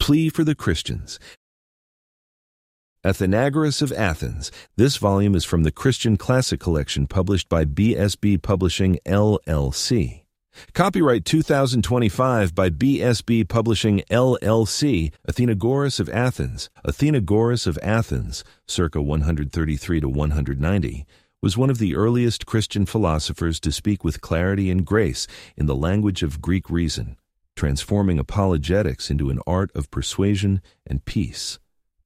Plea for the Christians. Athenagoras of Athens. This volume is from the Christian Classic Collection published by BSB Publishing, LLC. Copyright 2025 by BSB Publishing, LLC. Athenagoras of Athens. Athenagoras of Athens, circa 133 to 190, was one of the earliest Christian philosophers to speak with clarity and grace in the language of Greek reason, transforming apologetics into an art of persuasion and peace.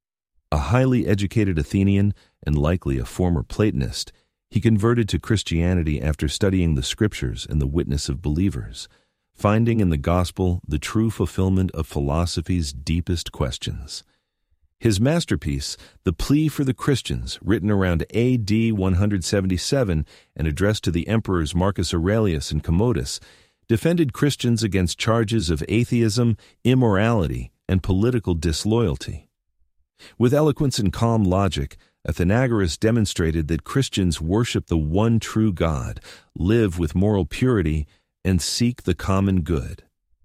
A highly educated Athenian and likely a former Platonist, he converted to Christianity after studying the Scriptures and the witness of believers, finding in the gospel the true fulfillment of philosophy's deepest questions. His masterpiece, The Plea for the Christians, written around AD 177 and addressed to the emperors Marcus Aurelius and Commodus, defended Christians against charges of atheism, immorality, and political disloyalty. With eloquence and calm logic, Athenagoras demonstrated that Christians worship the one true God, live with moral purity, and seek the common good.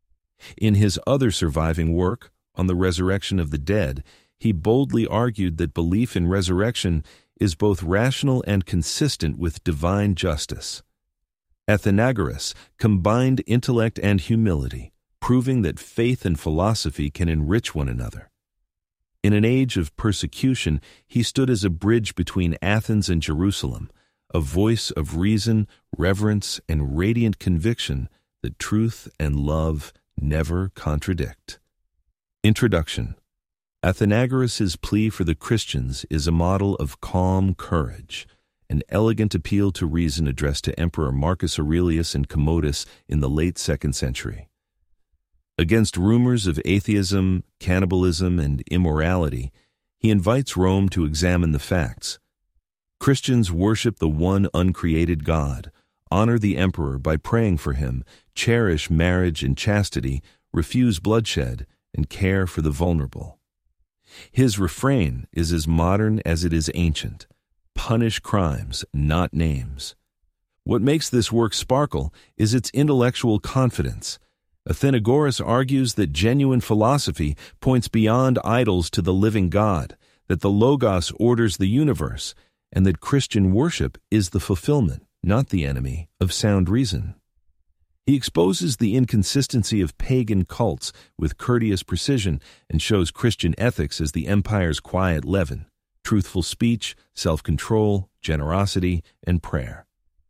In his other surviving work, On the Resurrection of the Dead, he boldly argued that belief in resurrection is both rational and consistent with divine justice. Athenagoras combined intellect and humility, proving that faith and philosophy can enrich one another. In an age of persecution, he stood as a bridge between Athens and Jerusalem, a voice of reason, reverence, and radiant conviction that truth and love never contradict. Introduction. Athenagoras' plea for the Christians is a model of calm courage, an elegant appeal to reason addressed to Emperor Marcus Aurelius and Commodus in the late 2nd century. Against rumors of atheism, cannibalism, and immorality, he invites Rome to examine the facts. Christians worship the one uncreated God, honor the emperor by praying for him, cherish marriage and chastity, refuse bloodshed, and care for the vulnerable. His refrain is as modern as it is ancient. Punish crimes, not names. What makes this work sparkle is its intellectual confidence. Athenagoras argues that genuine philosophy points beyond idols to the living God, that the Logos orders the universe, and that Christian worship is the fulfillment, not the enemy, of sound reason. He exposes the inconsistency of pagan cults with courteous precision and shows Christian ethics as the empire's quiet leaven: truthful speech, self-control, generosity, and prayer.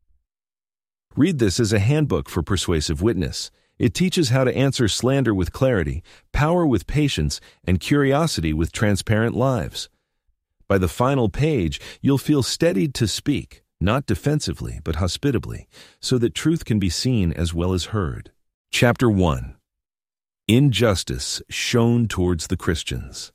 Read this as a handbook for persuasive witness. It teaches how to answer slander with clarity, power with patience, and curiosity with transparent lives. By the final page, you'll feel steadied to speak, not defensively but hospitably, so that truth can be seen as well as heard. Chapter 1. Injustice shown towards the Christians.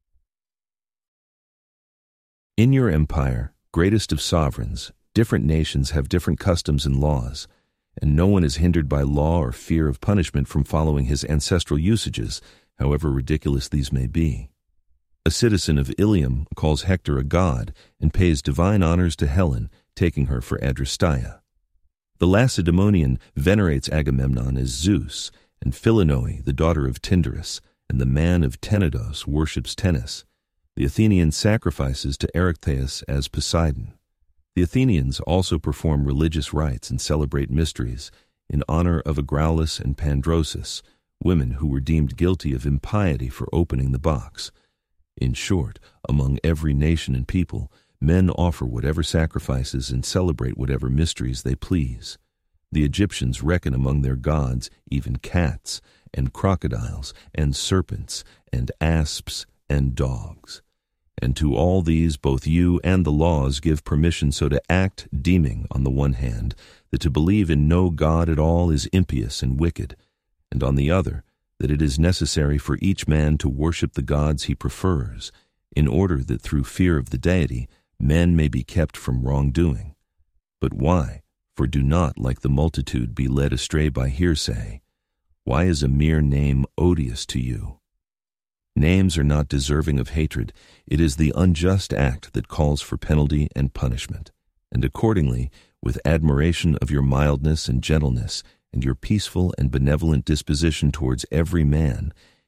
In your empire, greatest of sovereigns, different nations have different customs and laws, and no one is hindered by law or fear of punishment from following his ancestral usages, however ridiculous these may be. A citizen of Ilium calls Hector a god and pays divine honors to Helen, taking her for Adrasteia. The Lacedaemonian venerates Agamemnon as Zeus, and Philonoe, the daughter of Tyndarus, and the man of Tenedos worships Tennis. The Athenian sacrifices to Erechtheus as Poseidon. The Athenians also perform religious rites and celebrate mysteries in honor of Agraulus and Pandrosus, women who were deemed guilty of impiety for opening the box. In short, among every nation and people, men offer whatever sacrifices and celebrate whatever mysteries they please. The Egyptians reckon among their gods even cats and crocodiles and serpents and asps and dogs. And to all these both you and the laws give permission so to act, deeming, on the one hand, that to believe in no God at all is impious and wicked, and on the other, that it is necessary for each man to worship the gods he prefers, in order that through fear of the deity, men may be kept from wrongdoing. But why? For do not, like the multitude, be led astray by hearsay. Why is a mere name odious to you? Names are not deserving of hatred. It is the unjust act that calls for penalty and punishment. And accordingly, with admiration of your mildness and gentleness, and your peaceful and benevolent disposition towards every man,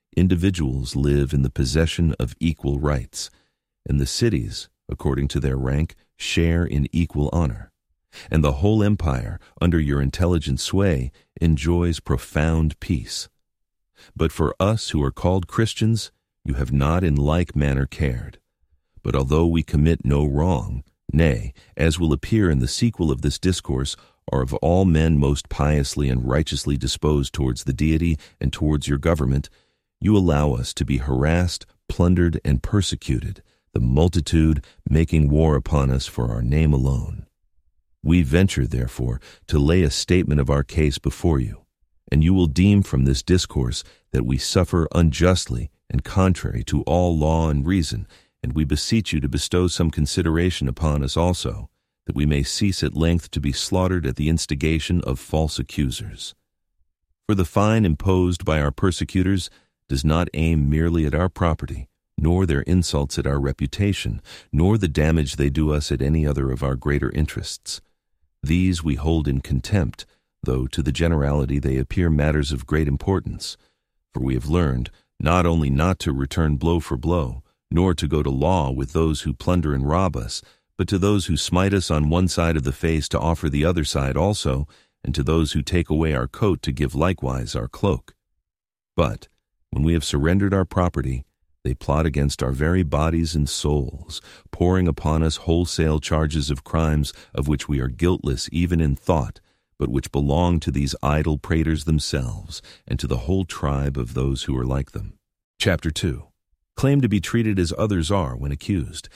individuals live in the possession of equal rights, and the cities, according to their rank, share in equal honor. And the whole empire, under your intelligent sway, enjoys profound peace. But for us who are called Christians, you have not in like manner cared. But although we commit no wrong, nay, as will appear in the sequel of this discourse, are of all men most piously and righteously disposed towards the deity and towards your government, you allow us to be harassed, plundered, and persecuted, the multitude making war upon us for our name alone. We venture, therefore, to lay a statement of our case before you, and you will deem from this discourse that we suffer unjustly and contrary to all law and reason, and we beseech you to bestow some consideration upon us also, that we may cease at length to be slaughtered at the instigation of false accusers. For the fine imposed by our persecutors does not aim merely at our property, nor their insults at our reputation, nor the damage they do us at any other of our greater interests. These we hold in contempt, though to the generality they appear matters of great importance. For we have learned not only not to return blow for blow, nor to go to law with those who plunder and rob us, but to those who smite us on one side of the face to offer the other side also, and to those who take away our coat to give likewise our cloak. But when we have surrendered our property, they plot against our very bodies and souls, pouring upon us wholesale charges of crimes of which we are guiltless even in thought, but which belong to these idle praters themselves, and to the whole tribe of those who are like them. Chapter 2. Claim to be treated as others are when accused.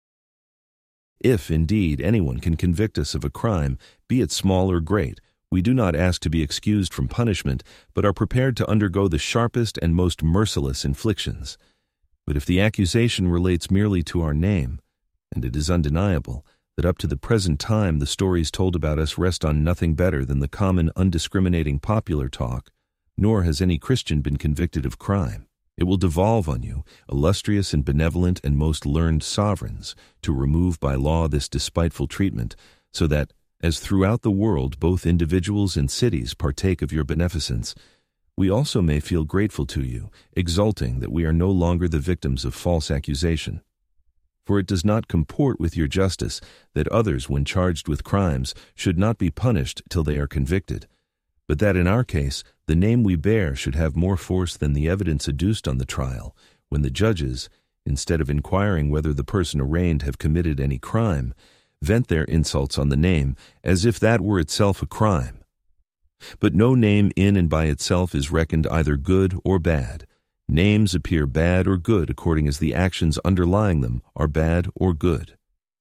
If, indeed, anyone can convict us of a crime, be it small or great, we do not ask to be excused from punishment, but are prepared to undergo the sharpest and most merciless inflictions. But if the accusation relates merely to our name, and it is undeniable that up to the present time the stories told about us rest on nothing better than the common undiscriminating popular talk, nor has any Christian been convicted of crime, it will devolve on you, illustrious and benevolent and most learned sovereigns, to remove by law this despiteful treatment, so that, as throughout the world both individuals and cities partake of your beneficence, we also may feel grateful to you, exulting that we are no longer the victims of false accusation. For it does not comport with your justice that others, when charged with crimes, should not be punished till they are convicted, but that in our case the name we bear should have more force than the evidence adduced on the trial, when the judges, instead of inquiring whether the person arraigned have committed any crime, vent their insults on the name as if that were itself a crime. But no name in and by itself is reckoned either good or bad. Names appear bad or good according as the actions underlying them are bad or good.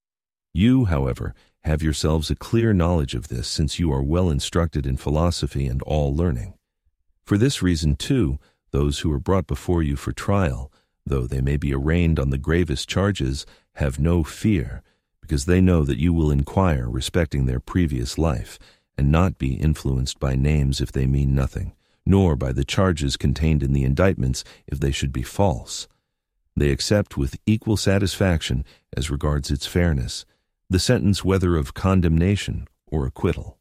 You, however, have yourselves a clear knowledge of this, since you are well instructed in philosophy and all learning. For this reason, too, those who are brought before you for trial, though they may be arraigned on the gravest charges, have no fear, because they know that you will inquire respecting their previous life, and not be influenced by names if they mean nothing, nor by the charges contained in the indictments if they should be false. They accept with equal satisfaction, as regards its fairness, the sentence whether of condemnation or acquittal.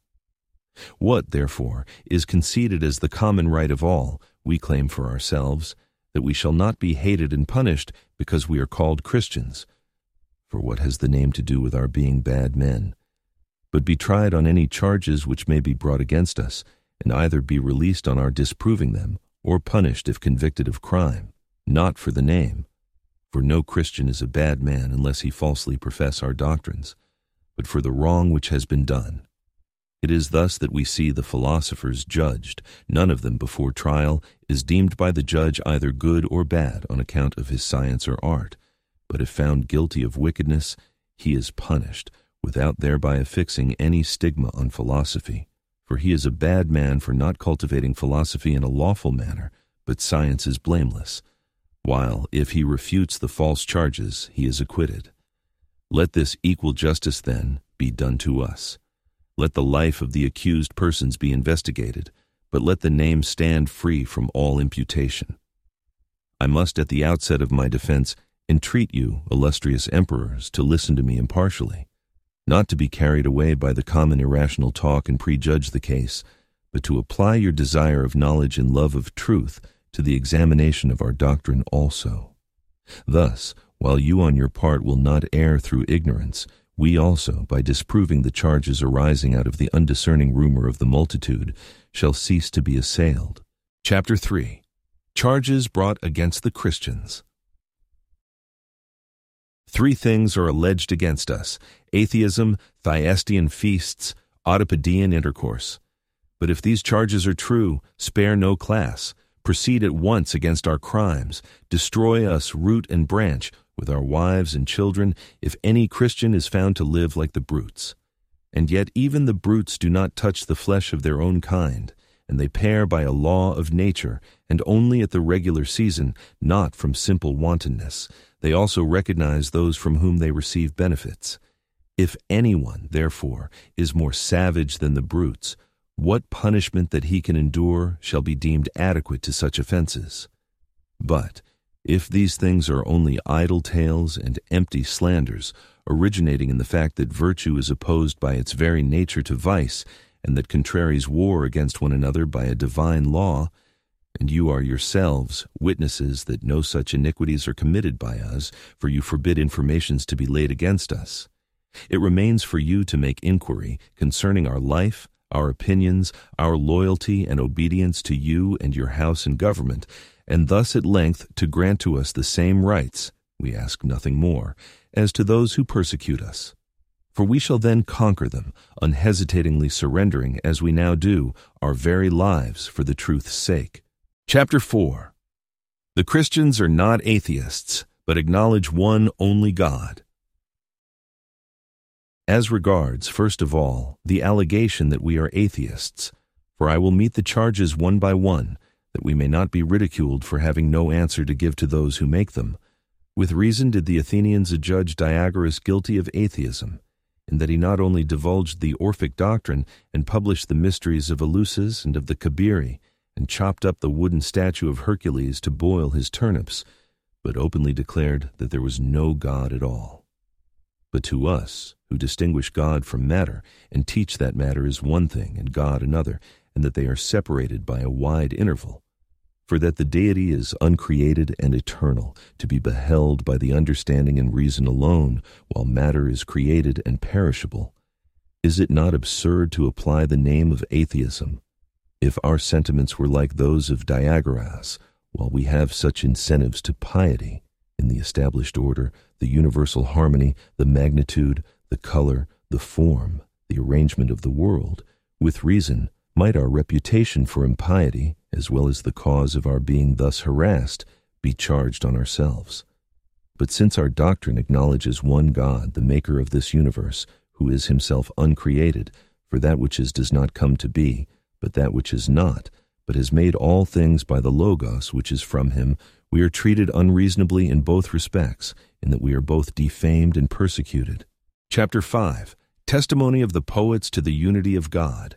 What, therefore, is conceded as the common right of all, we claim for ourselves, that we shall not be hated and punished because we are called Christians. For what has the name to do with our being bad men? But be tried on any charges which may be brought against us, and either be released on our disproving them, or punished if convicted of crime, not for the name. For no Christian is a bad man unless he falsely profess our doctrines, but for the wrong which has been done. It is thus that we see the philosophers judged. None of them before trial is deemed by the judge either good or bad on account of his science or art, but if found guilty of wickedness, he is punished, without thereby affixing any stigma on philosophy. For he is a bad man for not cultivating philosophy in a lawful manner, but science is blameless, while, if he refutes the false charges, he is acquitted. Let this equal justice, then, be done to us. Let the life of the accused persons be investigated, but let the name stand free from all imputation. I must, at the outset of my defense, entreat you, illustrious emperors, to listen to me impartially, not to be carried away by the common irrational talk and prejudge the case, but to apply your desire of knowledge and love of truth to the examination of our doctrine also. Thus, while you on your part will not err through ignorance, we also, by disproving the charges arising out of the undiscerning rumor of the multitude, shall cease to be assailed. Chapter 3. Charges brought against the Christians. 3 things are alleged against us: atheism, Thyestean feasts, Oedipedian intercourse. But if these charges are true, spare no class. Proceed at once against our crimes. Destroy us root and branch, with our wives and children, if any Christian is found to live like the brutes. And yet even the brutes do not touch the flesh of their own kind, and they pair by a law of nature, and only at the regular season, not from simple wantonness. They also recognize those from whom they receive benefits. If anyone, therefore, is more savage than the brutes, what punishment that he can endure shall be deemed adequate to such offenses? But if these things are only idle tales and empty slanders, originating in the fact that virtue is opposed by its very nature to vice, and that contraries war against one another by a divine law, and you are yourselves witnesses that no such iniquities are committed by us, for you forbid informations to be laid against us, it remains for you to make inquiry concerning our life, our opinions, our loyalty and obedience to you and your house and government, and thus at length to grant to us the same rights, we ask nothing more, as to those who persecute us. For we shall then conquer them, unhesitatingly surrendering, as we now do, our very lives for the truth's sake. Chapter 4. The Christians are not atheists, but acknowledge one only God. As regards, first of all, the allegation that we are atheists, for I will meet the charges one by one, that we may not be ridiculed for having no answer to give to those who make them. With reason did the Athenians adjudge Diagoras guilty of atheism, in that he not only divulged the Orphic doctrine and published the mysteries of Eleusis and of the Kabiri, and chopped up the wooden statue of Hercules to boil his turnips, but openly declared that there was no God at all. But to us, who distinguish God from matter, and teach that matter is one thing and God another, and that they are separated by a wide interval, for that the deity is uncreated and eternal, to be beheld by the understanding and reason alone, while matter is created and perishable, is it not absurd to apply the name of atheism, if our sentiments were like those of Diagoras, while we have such incentives to piety, in the established order, the universal harmony, the magnitude, the color, the form, the arrangement of the world? With reason, might our reputation for impiety, as well as the cause of our being thus harassed, be charged on ourselves. But since our doctrine acknowledges one God, the maker of this universe, who is himself uncreated, for that which is does not come to be, but that which is not, but has made all things by the Logos which is from him, we are treated unreasonably in both respects, in that we are both defamed and persecuted. Chapter 5. Testimony of the Poets to the Unity of God.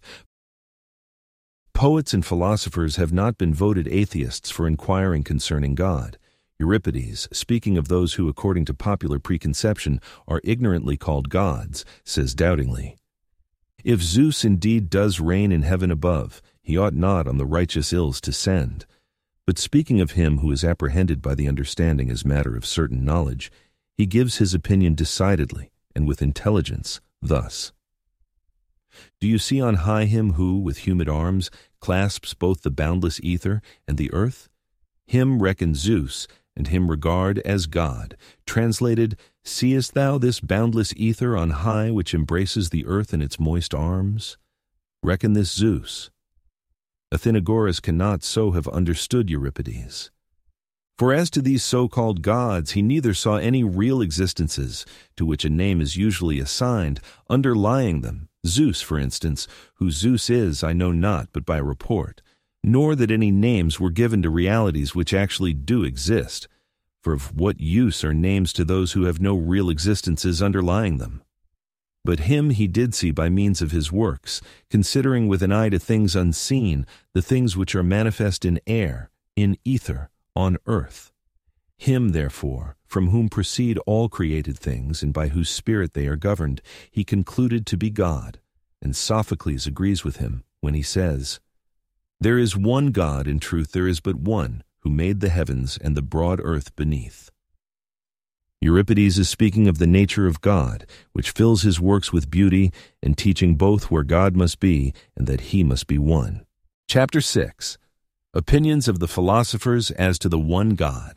Poets and philosophers have not been voted atheists for inquiring concerning God. Euripides, speaking of those who, according to popular preconception, are ignorantly called gods, says doubtingly, "If Zeus indeed does reign in heaven above, he ought not on the righteous ills to send." But speaking of him who is apprehended by the understanding as matter of certain knowledge, he gives his opinion decidedly and with intelligence, thus: "Do you see on high him who, with humid arms, clasps both the boundless ether and the earth? Him reckon Zeus, and him regard as God. Translated, seest thou this boundless ether on high which embraces the earth in its moist arms? Reckon this Zeus." Athenagoras cannot so have understood Euripides. For as to these so-called gods, he neither saw any real existences, to which a name is usually assigned, underlying them, Zeus, for instance, who Zeus is, I know not, but by report, nor that any names were given to realities which actually do exist, for of what use are names to those who have no real existences underlying them? But him he did see by means of his works, considering with an eye to things unseen, the things which are manifest in air, in ether, on earth. Him, therefore, from whom proceed all created things, and by whose spirit they are governed, he concluded to be God, and Sophocles agrees with him when he says, There is one God, in truth there is but one, who made the heavens and the broad earth beneath. Euripides is speaking of the nature of God, which fills his works with beauty and teaching both where God must be and that he must be one. Chapter 6. Opinions of the philosophers as to the one God.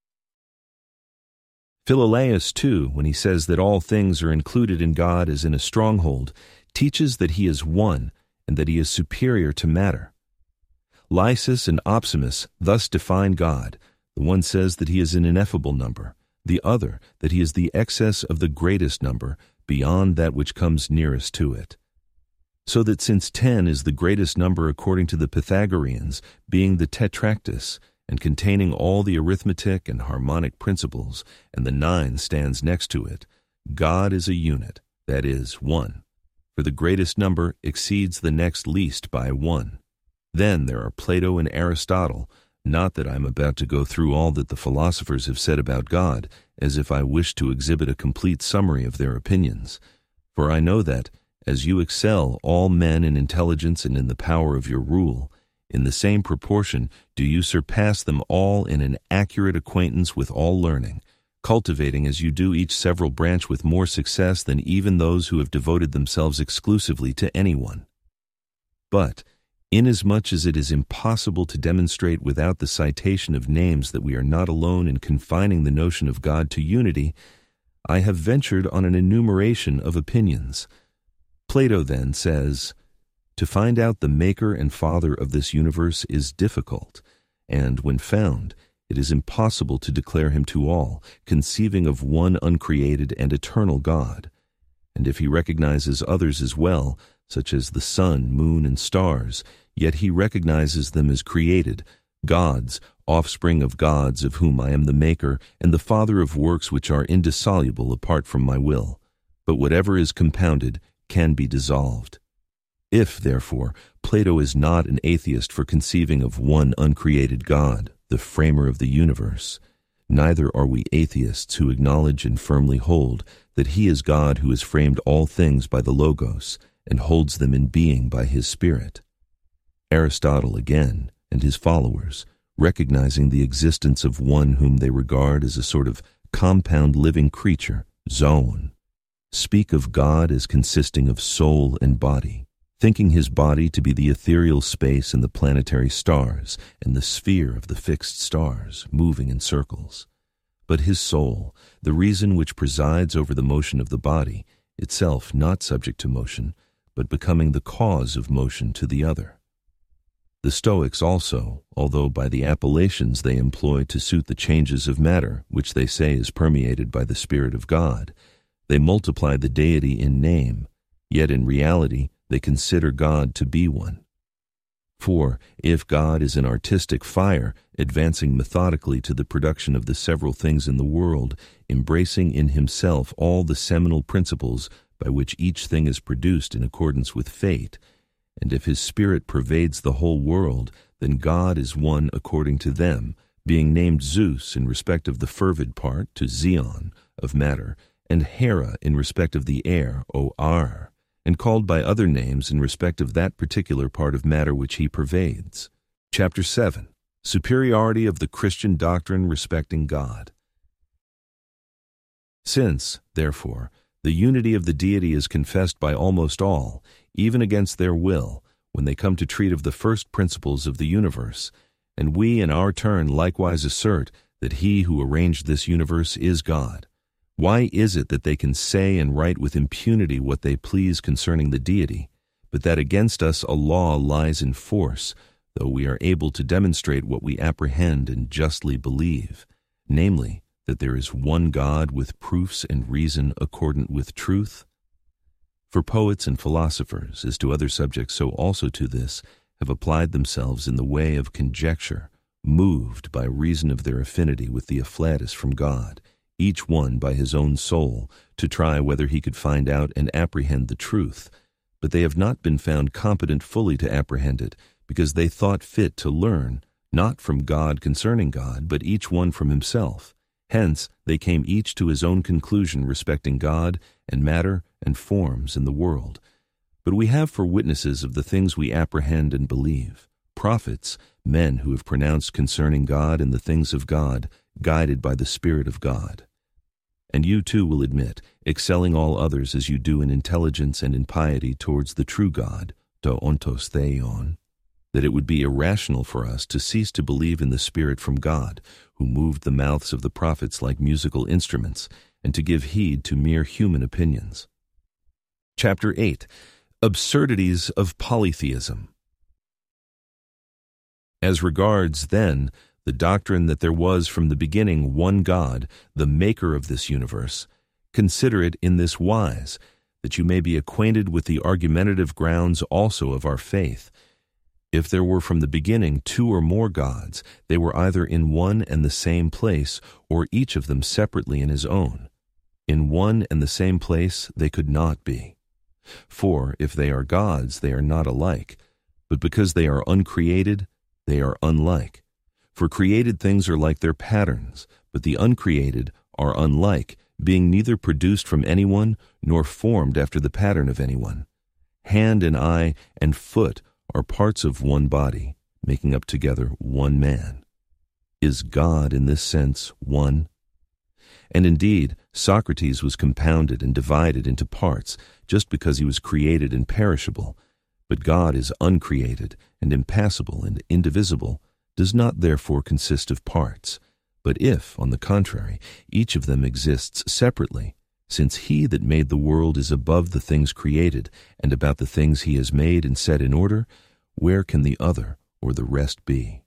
Philolaus, too, when he says that all things are included in God as in a stronghold, teaches that he is one and that he is superior to matter. Lysis and Opsimus thus define God. The one says that he is an ineffable number, the other that he is the excess of the greatest number, beyond that which comes nearest to it. So that since 10 is the greatest number according to the Pythagoreans, being the tetractys, and containing all the arithmetic and harmonic principles, and the 9 stands next to it, God is a unit, that is, one. For the greatest number exceeds the next least by 1. Then there are Plato and Aristotle, not that I am about to go through all that the philosophers have said about God, as if I wished to exhibit a complete summary of their opinions. For I know that, as you excel all men in intelligence and in the power of your rule, in the same proportion do you surpass them all in an accurate acquaintance with all learning, cultivating as you do each several branch with more success than even those who have devoted themselves exclusively to anyone. But, inasmuch as it is impossible to demonstrate without the citation of names that we are not alone in confining the notion of God to unity, I have ventured on an enumeration of opinions. Plato then says, "To find out the maker and father of this universe is difficult, and when found, it is impossible to declare him to all, conceiving of one uncreated and eternal God. And if he recognizes others as well, such as the sun, moon, and stars, yet he recognizes them as created, gods, offspring of gods of whom I am the maker, and the father of works which are indissoluble apart from my will. But whatever is compounded can be dissolved. If, therefore, Plato is not an atheist for conceiving of one uncreated God, the framer of the universe, neither are we atheists who acknowledge and firmly hold that he is God who has framed all things by the Logos and holds them in being by his Spirit. Aristotle, again, and his followers, recognizing the existence of one whom they regard as a sort of compound living creature, zoon, speak of God as consisting of soul and body, thinking his body to be the ethereal space and the planetary stars and the sphere of the fixed stars moving in circles. But his soul, the reason which presides over the motion of the body, itself not subject to motion, but becoming the cause of motion to the other. The Stoics also, although by the appellations they employ to suit the changes of matter, which they say is permeated by the Spirit of God, they multiply the deity in name, yet in reality they consider God to be one. For, if God is an artistic fire, advancing methodically to the production of the several things in the world, embracing in himself all the seminal principles by which each thing is produced in accordance with fate, and if his Spirit pervades the whole world, then God is one according to them, being named Zeus in respect of the fervid part, to Zeon, of matter, and Hera in respect of the air, O Ar, and called by other names in respect of that particular part of matter which he pervades. Chapter 7. Superiority of the Christian doctrine respecting God. Since, therefore, the unity of the deity is confessed by almost all, even against their will, when they come to treat of the first principles of the universe, and we in our turn likewise assert that he who arranged this universe is God, why is it that they can say and write with impunity what they please concerning the deity, but that against us a law lies in force, though we are able to demonstrate what we apprehend and justly believe, namely, that there is one God with proofs and reason accordant with truth? For poets and philosophers, as to other subjects so also to this, have applied themselves in the way of conjecture, moved by reason of their affinity with the afflatus from God, each one by his own soul, to try whether he could find out and apprehend the truth. But they have not been found competent fully to apprehend it, because they thought fit to learn, not from God concerning God, but each one from himself. Hence they came each to his own conclusion respecting God and matter and forms in the world. But we have for witnesses of the things we apprehend and believe prophets, men who have pronounced concerning God and the things of God, guided by the Spirit of God. And you too will admit, excelling all others as you do in intelligence and in piety towards the true God, to ontos theon, that it would be irrational for us to cease to believe in the Spirit from God, who moved the mouths of the prophets like musical instruments, and to give heed to mere human opinions. Chapter 8. Absurdities of Polytheism. As regards, then, the doctrine that there was from the beginning one God, the maker of this universe, consider it in this wise, that you may be acquainted with the argumentative grounds also of our faith. If there were from the beginning two or more gods, they were either in one and the same place, or each of them separately in his own. In one and the same place they could not be. For if they are gods, they are not alike, but because they are uncreated, they are unlike. For created things are like their patterns, but the uncreated are unlike, being neither produced from anyone nor formed after the pattern of anyone. Hand and eye and foot are parts of one body, making up together one man. Is God in this sense one? And indeed, Socrates was compounded and divided into parts, just because he was created and perishable. But God is uncreated and impassible and indivisible, does not therefore consist of parts. But if, on the contrary, each of them exists separately, since he that made the world is above the things created, and about the things he has made and set in order, where can the other or the rest be?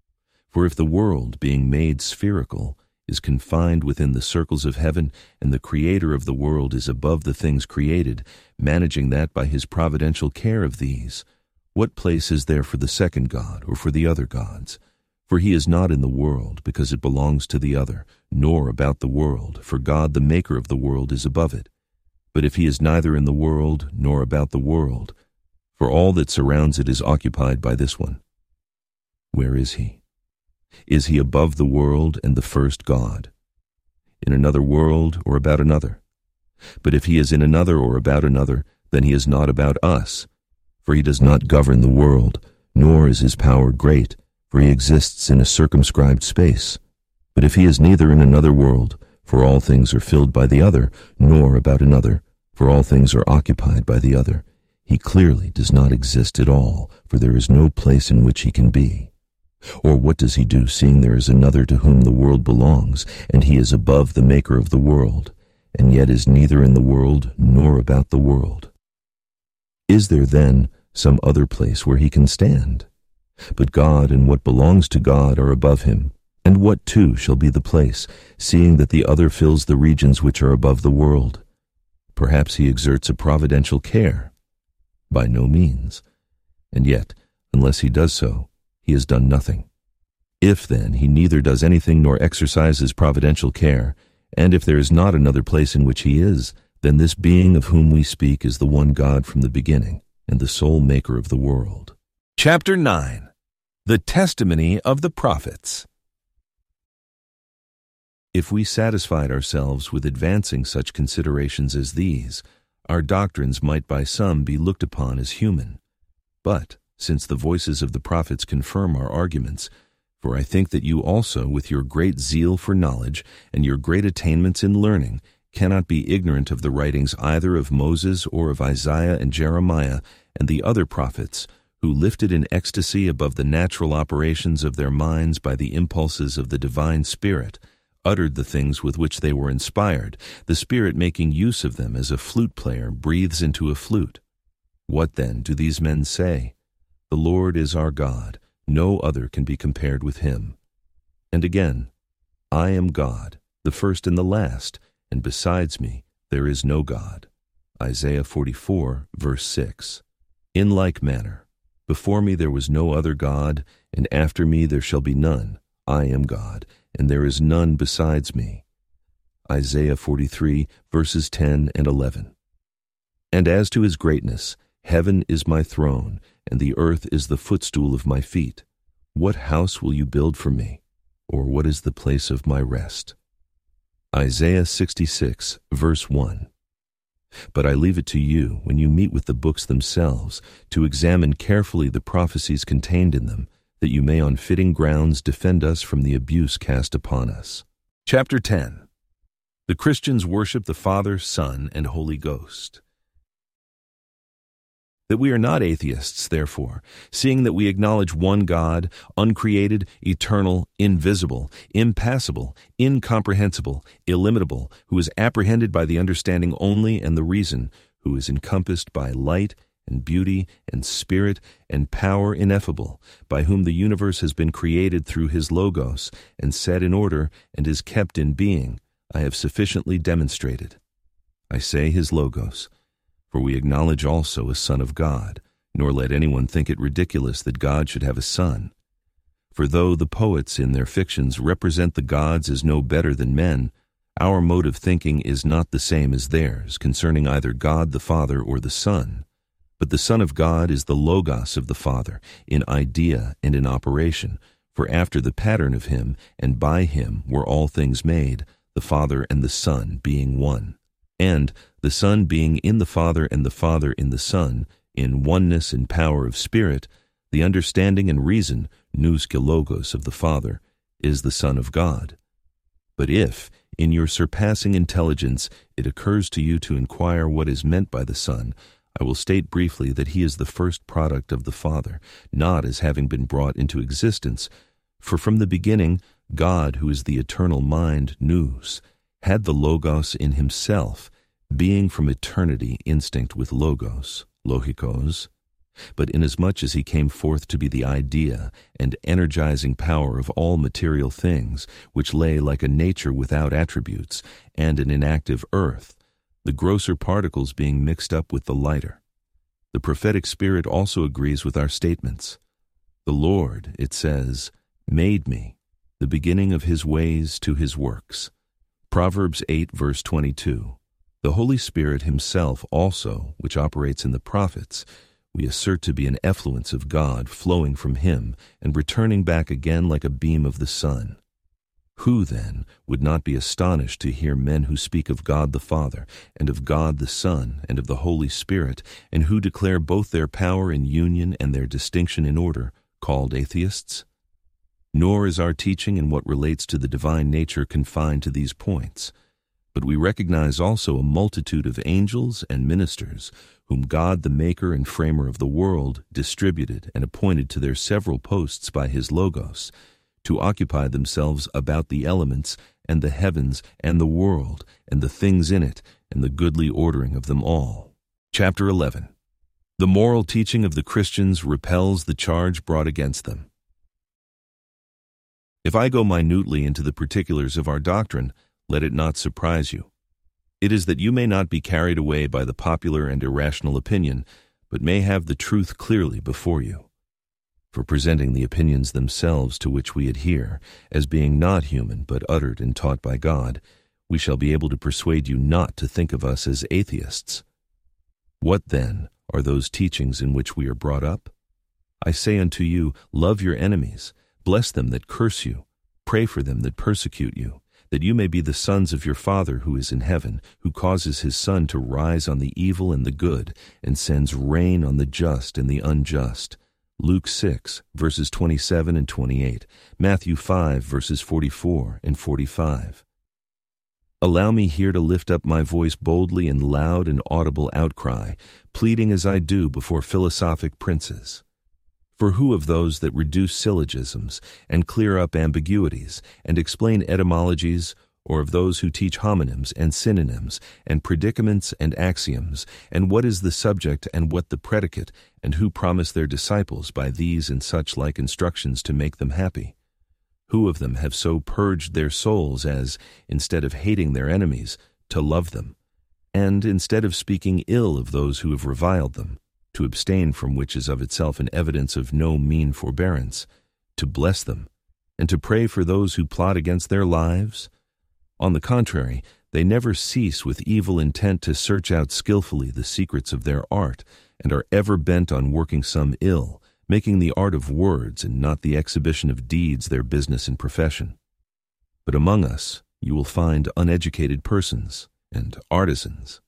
For if the world, being made spherical, is confined within the circles of heaven, and the Creator of the world is above the things created, managing that by his providential care of these, what place is there for the second God or for the other gods? For he is not in the world, because it belongs to the other, nor about the world, for God the maker of the world is above it. But if he is neither in the world nor about the world, for all that surrounds it is occupied by this one, where is he? Is he above the world and the first God? In another world or about another? But if he is in another or about another, then he is not about us. For he does not govern the world, nor is his power great, for he exists in a circumscribed space. But if he is neither in another world, for all things are filled by the other, nor about another, for all things are occupied by the other, he clearly does not exist at all, for there is no place in which he can be. Or what does he do, seeing there is another to whom the world belongs, and he is above the maker of the world, and yet is neither in the world nor about the world? Is there then some other place where he can stand? But God and what belongs to God are above him, and what too shall be the place, seeing that the other fills the regions which are above the world? Perhaps he exerts a providential care. By no means. And yet, unless he does so, he has done nothing. If, then, he neither does anything nor exercises providential care, and if there is not another place in which he is, then this being of whom we speak is the one God from the beginning, and the sole maker of the world. Chapter 9. The Testimony of the Prophets. If we satisfied ourselves with advancing such considerations as these, our doctrines might by some be looked upon as human. But, since the voices of the prophets confirm our arguments, for I think that you also, with your great zeal for knowledge and your great attainments in learning, cannot be ignorant of the writings either of Moses or of Isaiah and Jeremiah and the other prophets, who, lifted in ecstasy above the natural operations of their minds by the impulses of the divine Spirit, uttered the things with which they were inspired, the Spirit making use of them as a flute player breathes into a flute. What then do these men say? The Lord is our God, no other can be compared with him. And again, I am God, the first and the last, and besides me there is no God. Isaiah 44, verse 6. In like manner, before me there was no other God, and after me there shall be none. I am God, and there is none besides me. Isaiah 43, verses 10 and 11. And as to his greatness, heaven is my throne, and the earth is the footstool of my feet. What house will you build for me? Or what is the place of my rest? Isaiah 66, verse 1. But I leave it to you, when you meet with the books themselves, to examine carefully the prophecies contained in them, that you may on fitting grounds defend us from the abuse cast upon us. Chapter 10. The Christians worship the Father, Son, and Holy Ghost. That we are not atheists, therefore, seeing that we acknowledge one God, uncreated, eternal, invisible, impassible, incomprehensible, illimitable, who is apprehended by the understanding only and the reason, who is encompassed by light and beauty and spirit and power ineffable, by whom the universe has been created through his Logos and set in order and is kept in being, I have sufficiently demonstrated. I say his Logos, for we acknowledge also a Son of God, nor let anyone think it ridiculous that God should have a son. For though the poets in their fictions represent the gods as no better than men, our mode of thinking is not the same as theirs concerning either God the Father or the Son. But the Son of God is the Logos of the Father, in idea and in operation, for after the pattern of him and by him were all things made, the Father and the Son being one. And the Son being in the Father and the Father in the Son, in oneness and power of spirit, the understanding and reason, nous και logos of the Father, is the Son of God. But if, in your surpassing intelligence, it occurs to you to inquire what is meant by the Son, I will state briefly that he is the first product of the Father, not as having been brought into existence. For from the beginning, God, who is the eternal mind, nous, had the Logos in himself, being from eternity instinct with Logos, logikos. But inasmuch as he came forth to be the idea and energizing power of all material things, which lay like a nature without attributes, and an inactive earth, the grosser particles being mixed up with the lighter. The prophetic spirit also agrees with our statements. The Lord, it says, made me, the beginning of his ways to his works. Proverbs 8, verse 22. The Holy Spirit himself also, which operates in the prophets, we assert to be an effluence of God flowing from him and returning back again like a beam of the sun. Who, then, would not be astonished to hear men who speak of God the Father, and of God the Son, and of the Holy Spirit, and who declare both their power in union and their distinction in order, called atheists? Nor is our teaching in what relates to the divine nature confined to these points, but we recognize also a multitude of angels and ministers, whom God the Maker and Framer of the world distributed and appointed to their several posts by his Logos, to occupy themselves about the elements and the heavens and the world and the things in it and the goodly ordering of them all. Chapter 11. The moral teaching of the Christians repels the charge brought against them. If I go minutely into the particulars of our doctrine, let it not surprise you. It is that you may not be carried away by the popular and irrational opinion, but may have the truth clearly before you. For presenting the opinions themselves to which we adhere, as being not human but uttered and taught by God, we shall be able to persuade you not to think of us as atheists. What, then, are those teachings in which we are brought up? I say unto you, love your enemies, bless them that curse you, pray for them that persecute you, that you may be the sons of your Father who is in heaven, who causes his sun to rise on the evil and the good, and sends rain on the just and the unjust. Luke 6, verses 27 and 28, Matthew 5, verses 44 and 45. Allow me here to lift up my voice boldly in loud and audible outcry, pleading as I do before philosophic princes. For who of those that reduce syllogisms, and clear up ambiguities, and explain etymologies, or of those who teach homonyms and synonyms, and predicaments and axioms, and what is the subject and what the predicate, and who promise their disciples by these and such like instructions to make them happy? Who of them have so purged their souls as, instead of hating their enemies, to love them, and instead of speaking ill of those who have reviled them, to abstain from which is of itself an evidence of no mean forbearance, to bless them, and to pray for those who plot against their lives? On the contrary, they never cease with evil intent to search out skillfully the secrets of their art, and are ever bent on working some ill, making the art of words and not the exhibition of deeds their business and profession. But among us you will find uneducated persons, and artisans,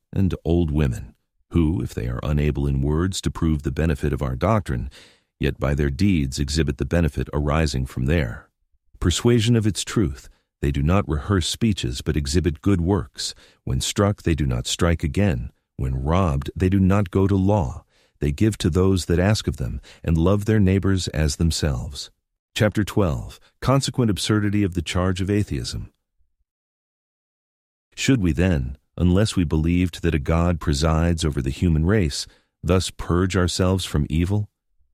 and old women, who, if they are unable in words to prove the benefit of our doctrine, yet by their deeds exhibit the benefit arising from there. Persuasion of its truth, they do not rehearse speeches but exhibit good works. When struck, they do not strike again. When robbed, they do not go to law. They give to those that ask of them, and love their neighbors as themselves. Chapter 12. Consequent absurdity of the charge of atheism. Should we then, unless we believed that a God presides over the human race, thus purge ourselves from evil?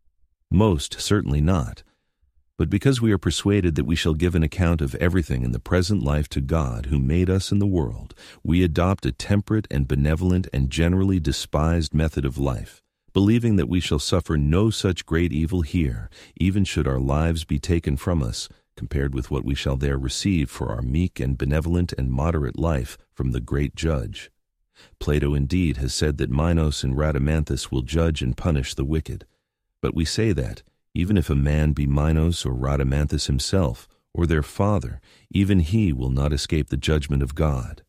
Most certainly not. But because we are persuaded that we shall give an account of everything in the present life to God who made us in the world, we adopt a temperate and benevolent and generally despised method of life, believing that we shall suffer no such great evil here, even should our lives be taken from us, compared with what we shall there receive for our meek and benevolent and moderate life from the great Judge. Plato indeed has said that Minos and Rhadamanthus will judge and punish the wicked. But we say that, even if a man be Minos or Rhadamanthus himself, or their father, even he will not escape the judgment of God.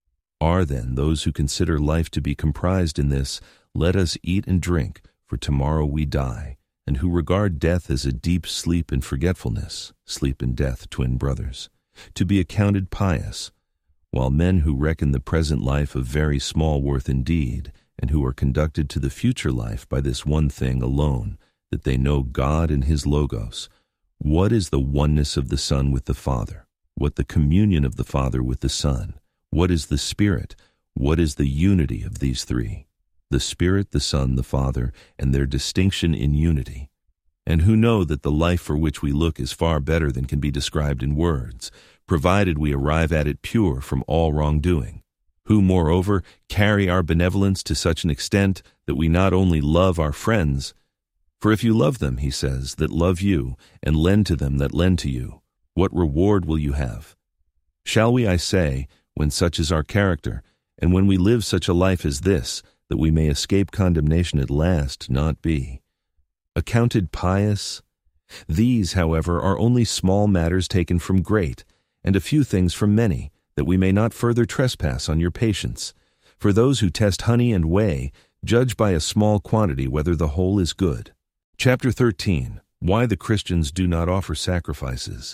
Are then those who consider life to be comprised in this, let us eat and drink, for tomorrow we die, and who regard death as a deep sleep and forgetfulness, sleep and death, twin brothers, to be accounted pious, while men who reckon the present life of very small worth indeed, and who are conducted to the future life by this one thing alone, that they know God and His Logos. What is the oneness of the Son with the Father? What the communion of the Father with the Son? What is the Spirit? What is the unity of these three? The Spirit, the Son, the Father, and their distinction in unity. And who know that the life for which we look is far better than can be described in words, provided we arrive at it pure from all wrongdoing. Who, moreover, carry our benevolence to such an extent that we not only love our friends, for if you love them, he says, that love you, and lend to them that lend to you, what reward will you have? Shall we, I say, when such is our character, and when we live such a life as this, that we may escape condemnation at last, not be accounted pious? These, however, are only small matters taken from great, and a few things from many, that we may not further trespass on your patience. For those who test honey and whey, judge by a small quantity whether the whole is good. Chapter 13. Why the Christians do not offer sacrifices.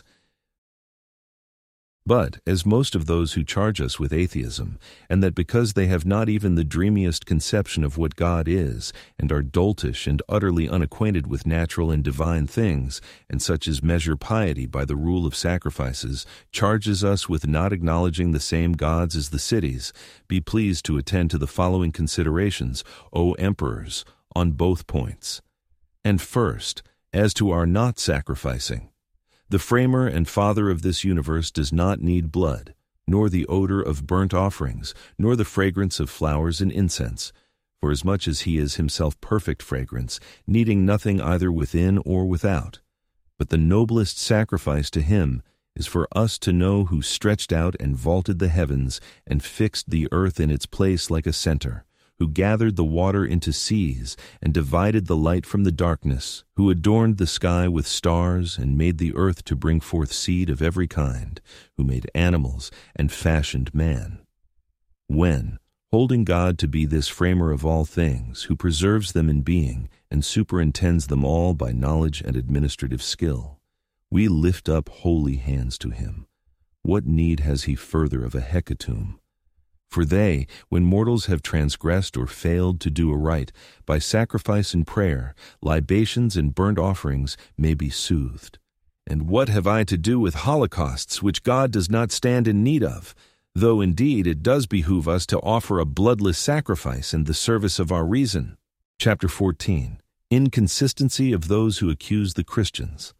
But, as most of those who charge us with atheism, and that because they have not even the dreamiest conception of what God is, and are doltish and utterly unacquainted with natural and divine things, and such as measure piety by the rule of sacrifices, charges us with not acknowledging the same gods as the cities, be pleased to attend to the following considerations, O emperors, on both points. And first, as to our not sacrificing. The framer and father of this universe does not need blood, nor the odor of burnt offerings, nor the fragrance of flowers and incense, forasmuch as he is himself perfect fragrance, needing nothing either within or without. But the noblest sacrifice to him is for us to know who stretched out and vaulted the heavens and fixed the earth in its place like a center, who gathered the water into seas and divided the light from the darkness, who adorned the sky with stars and made the earth to bring forth seed of every kind, who made animals and fashioned man. When, holding God to be this framer of all things, who preserves them in being and superintends them all by knowledge and administrative skill, we lift up holy hands to him, what need has he further of a hecatomb? For they, when mortals have transgressed or failed to do aright, by sacrifice and prayer, libations and burnt offerings may be soothed. And what have I to do with holocausts which God does not stand in need of? Though indeed it does behoove us to offer a bloodless sacrifice in the service of our reason. Chapter 14. Inconsistency of those who accuse the Christians.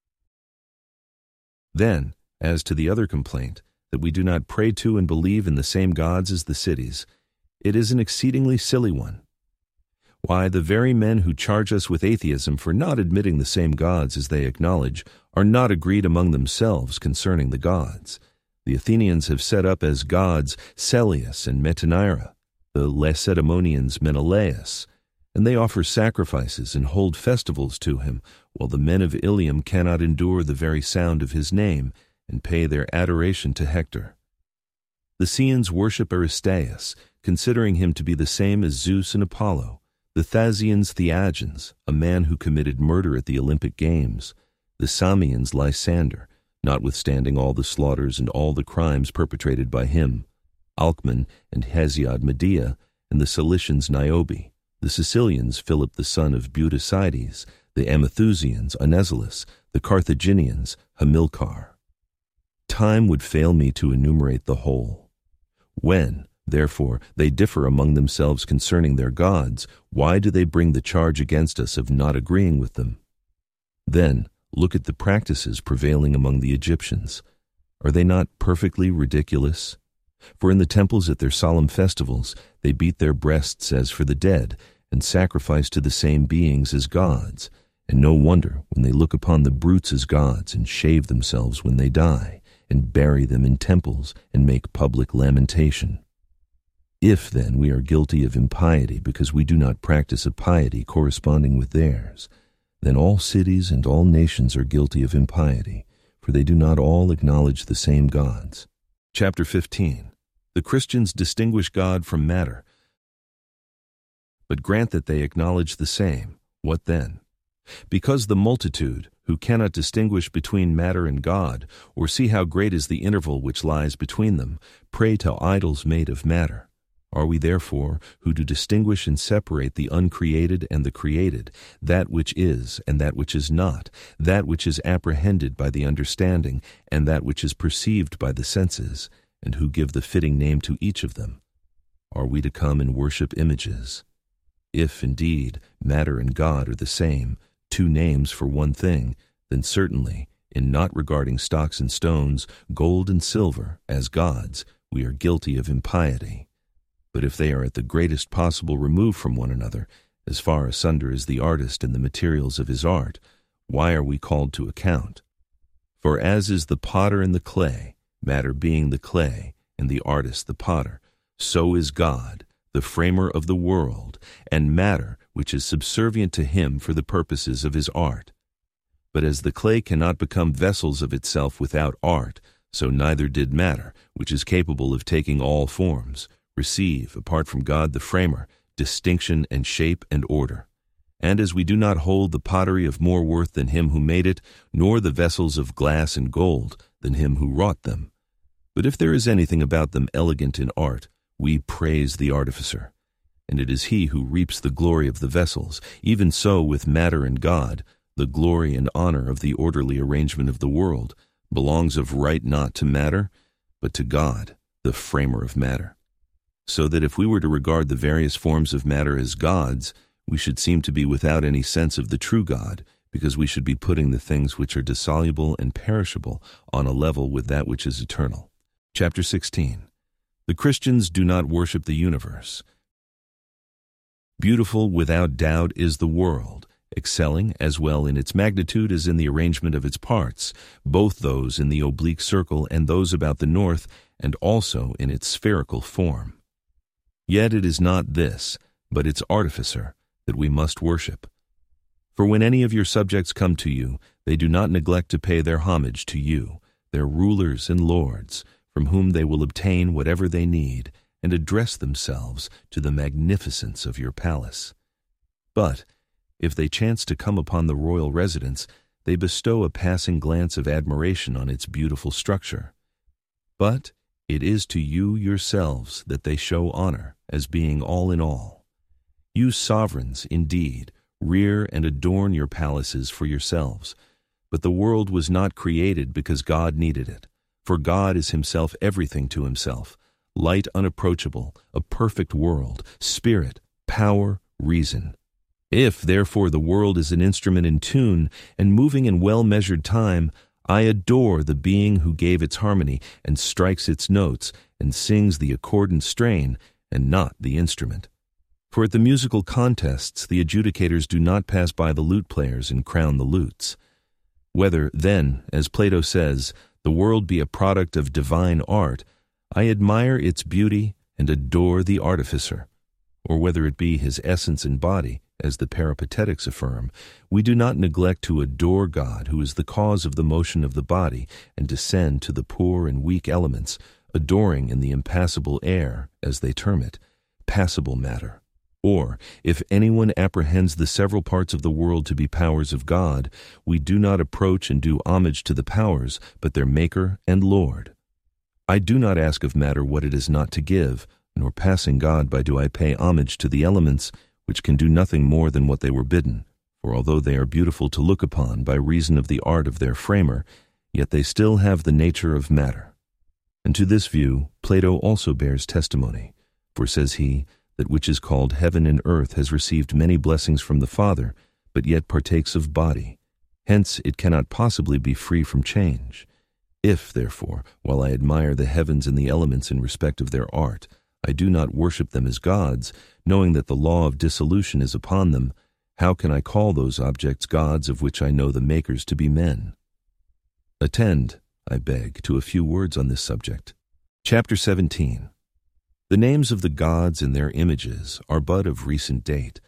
Then, as to the other complaint, that we do not pray to and believe in the same gods as the cities, it is an exceedingly silly one. Why, the very men who charge us with atheism for not admitting the same gods as they acknowledge are not agreed among themselves concerning the gods. The Athenians have set up as gods Celeus and Metaneira, the Lacedaemonians Menelaus, and they offer sacrifices and hold festivals to him, while the men of Ilium cannot endure the very sound of his name, and pay their adoration to Hector. The Ceans worship Aristaeus, considering him to be the same as Zeus and Apollo. The Thasians Theagens, a man who committed murder at the Olympic Games. The Samians Lysander, notwithstanding all the slaughters and all the crimes perpetrated by him. Alcman and Hesiod Medea, and the Cilicians Niobe. The Sicilians Philip the son of Butycides, the Amathusians Onesilaus, the Carthaginians Hamilcar. Time would fail me to enumerate the whole. When, therefore, they differ among themselves concerning their gods, why do they bring the charge against us of not agreeing with them? Then, look at the practices prevailing among the Egyptians. Are they not perfectly ridiculous? For in the temples at their solemn festivals, they beat their breasts as for the dead, and sacrifice to the same beings as gods. And no wonder when they look upon the brutes as gods, and shave themselves when they die, and bury them in temples, and make public lamentation. If, then, we are guilty of impiety because we do not practice a piety corresponding with theirs, then all cities and all nations are guilty of impiety, for they do not all acknowledge the same gods. Chapter 15. The Christians distinguish God from matter. But grant that they acknowledge the same, what then? Because the multitude, who cannot distinguish between matter and God, or see how great is the interval which lies between them, pray to idols made of matter. Are we therefore, who do distinguish and separate the uncreated and the created, that which is and that which is not, that which is apprehended by the understanding and that which is perceived by the senses, and who give the fitting name to each of them? Are we to come and worship images? If, indeed, matter and God are the same, two names for one thing, then certainly, in not regarding stocks and stones, gold and silver, as gods, we are guilty of impiety. But if they are at the greatest possible remove from one another, as far asunder as the artist and the materials of his art, why are we called to account? For as is the potter and the clay, matter being the clay, and the artist the potter, so is God, the framer of the world, and matter which is subservient to him for the purposes of his art. But as the clay cannot become vessels of itself without art, so neither did matter, which is capable of taking all forms, receive, apart from God the framer, distinction and shape and order. And as we do not hold the pottery of more worth than him who made it, nor the vessels of glass and gold than him who wrought them. But if there is anything about them elegant in art, we praise the artificer. And it is he who reaps the glory of the vessels. Even so with matter and God, the glory and honor of the orderly arrangement of the world belongs of right not to matter, but to God, the framer of matter. So that if we were to regard the various forms of matter as gods, we should seem to be without any sense of the true God, because we should be putting the things which are dissoluble and perishable on a level with that which is eternal. Chapter 16. The Christians do not worship the universe. Beautiful without doubt is the world, excelling as well in its magnitude as in the arrangement of its parts, both those in the oblique circle and those about the north, and also in its spherical form. Yet it is not this, but its artificer, that we must worship. For when any of your subjects come to you, they do not neglect to pay their homage to you, their rulers and lords, from whom they will obtain whatever they need, and address themselves to the magnificence of your palace. But, if they chance to come upon the royal residence, they bestow a passing glance of admiration on its beautiful structure. But it is to you yourselves that they show honor, as being all in all. You sovereigns, indeed, rear and adorn your palaces for yourselves, but the world was not created because God needed it, for God is himself everything to himself, light unapproachable, a perfect world, spirit, power, reason. If, therefore, the world is an instrument in tune and moving in well-measured time, I adore the being who gave its harmony and strikes its notes and sings the accordant strain and not the instrument. For at the musical contests the adjudicators do not pass by the lute players and crown the lutes. Whether, then, as Plato says, the world be a product of divine art, I admire its beauty and adore the artificer, or whether it be his essence and body, as the Peripatetics affirm, we do not neglect to adore God, who is the cause of the motion of the body, and descend to the poor and weak elements, adoring in the impassible air, as they term it, passible matter. Or, if anyone apprehends the several parts of the world to be powers of God, we do not approach and do homage to the powers, but their Maker and Lord. I do not ask of matter what it is not to give, nor passing God by do I pay homage to the elements, which can do nothing more than what they were bidden. For although they are beautiful to look upon by reason of the art of their framer, yet they still have the nature of matter. And to this view Plato also bears testimony, for says he, that which is called heaven and earth has received many blessings from the Father, but yet partakes of body. Hence it cannot possibly be free from change. If, therefore, while I admire the heavens and the elements in respect of their art, I do not worship them as gods, knowing that the law of dissolution is upon them, how can I call those objects gods of which I know the makers to be men? Attend, I beg, to a few words on this subject. Chapter 17. The names of the gods and their images are but of recent date.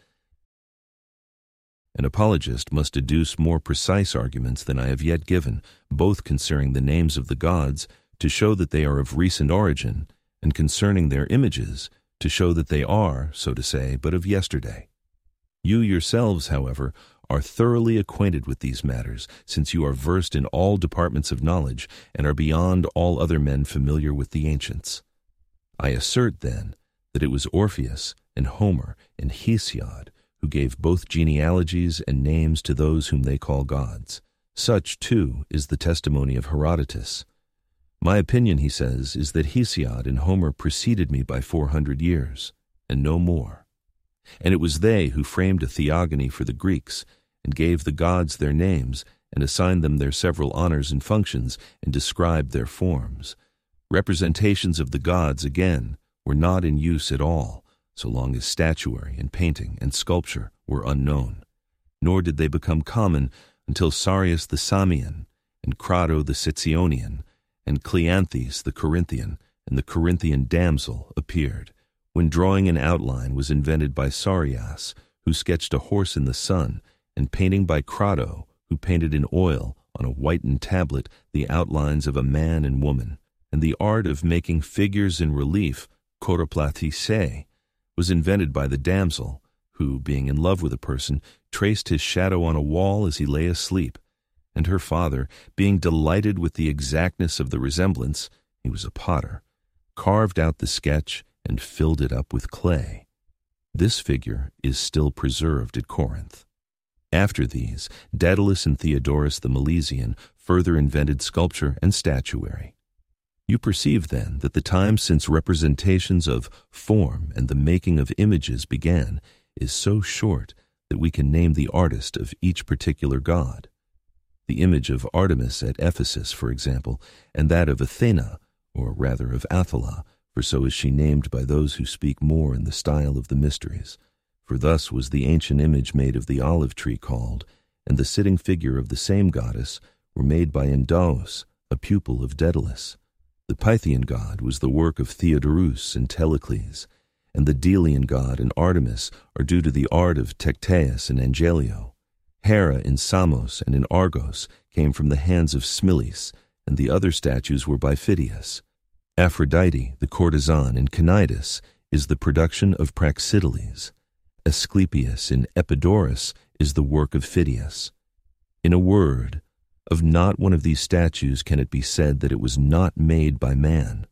An apologist must adduce more precise arguments than I have yet given, both concerning the names of the gods, to show that they are of recent origin, and concerning their images, to show that they are, so to say, but of yesterday. You yourselves, however, are thoroughly acquainted with these matters, since you are versed in all departments of knowledge, and are beyond all other men familiar with the ancients. I assert, then, that it was Orpheus and Homer and Hesiod who gave both genealogies and names to those whom they call gods. Such, too, is the testimony of Herodotus. My opinion, he says, is that Hesiod and Homer preceded me by 400 years, and no more. And it was they who framed a theogony for the Greeks, and gave the gods their names, and assigned them their several honors and functions, and described their forms. Representations of the gods, again, were not in use at all, so long as statuary and painting and sculpture were unknown. Nor did they become common until Sarius the Samian, and Crado the Sicyonian, and Cleanthes the Corinthian, and the Corinthian damsel appeared, when drawing an outline was invented by Sarias, who sketched a horse in the sun, and painting by Crado, who painted in oil on a whitened tablet the outlines of a man and woman. And the art of making figures in relief, choroplathise, was invented by the damsel, who, being in love with a person, traced his shadow on a wall as he lay asleep, and her father, being delighted with the exactness of the resemblance, he was a potter, carved out the sketch and filled it up with clay. This figure is still preserved at Corinth. After these, Daedalus and Theodorus the Milesian further invented sculpture and statuary. You perceive, then, that the time since representations of form and the making of images began is so short that we can name the artist of each particular god. The image of Artemis at Ephesus, for example, and that of Athena, or rather of Athala, for so is she named by those who speak more in the style of the mysteries. For thus was the ancient image made of the olive tree called, and the sitting figure of the same goddess were made by Endaus, a pupil of Daedalus. The Pythian god was the work of Theodorus and Telecles, and the Delian god and Artemis are due to the art of Tectaeus and Angelio. Hera in Samos and in Argos came from the hands of Smilis, and the other statues were by Phidias. Aphrodite, the courtesan in Cnidus, is the production of Praxiteles. Asclepius in Epidaurus is the work of Phidias. In a word, of not one of these statues can it be said that it was not made by man.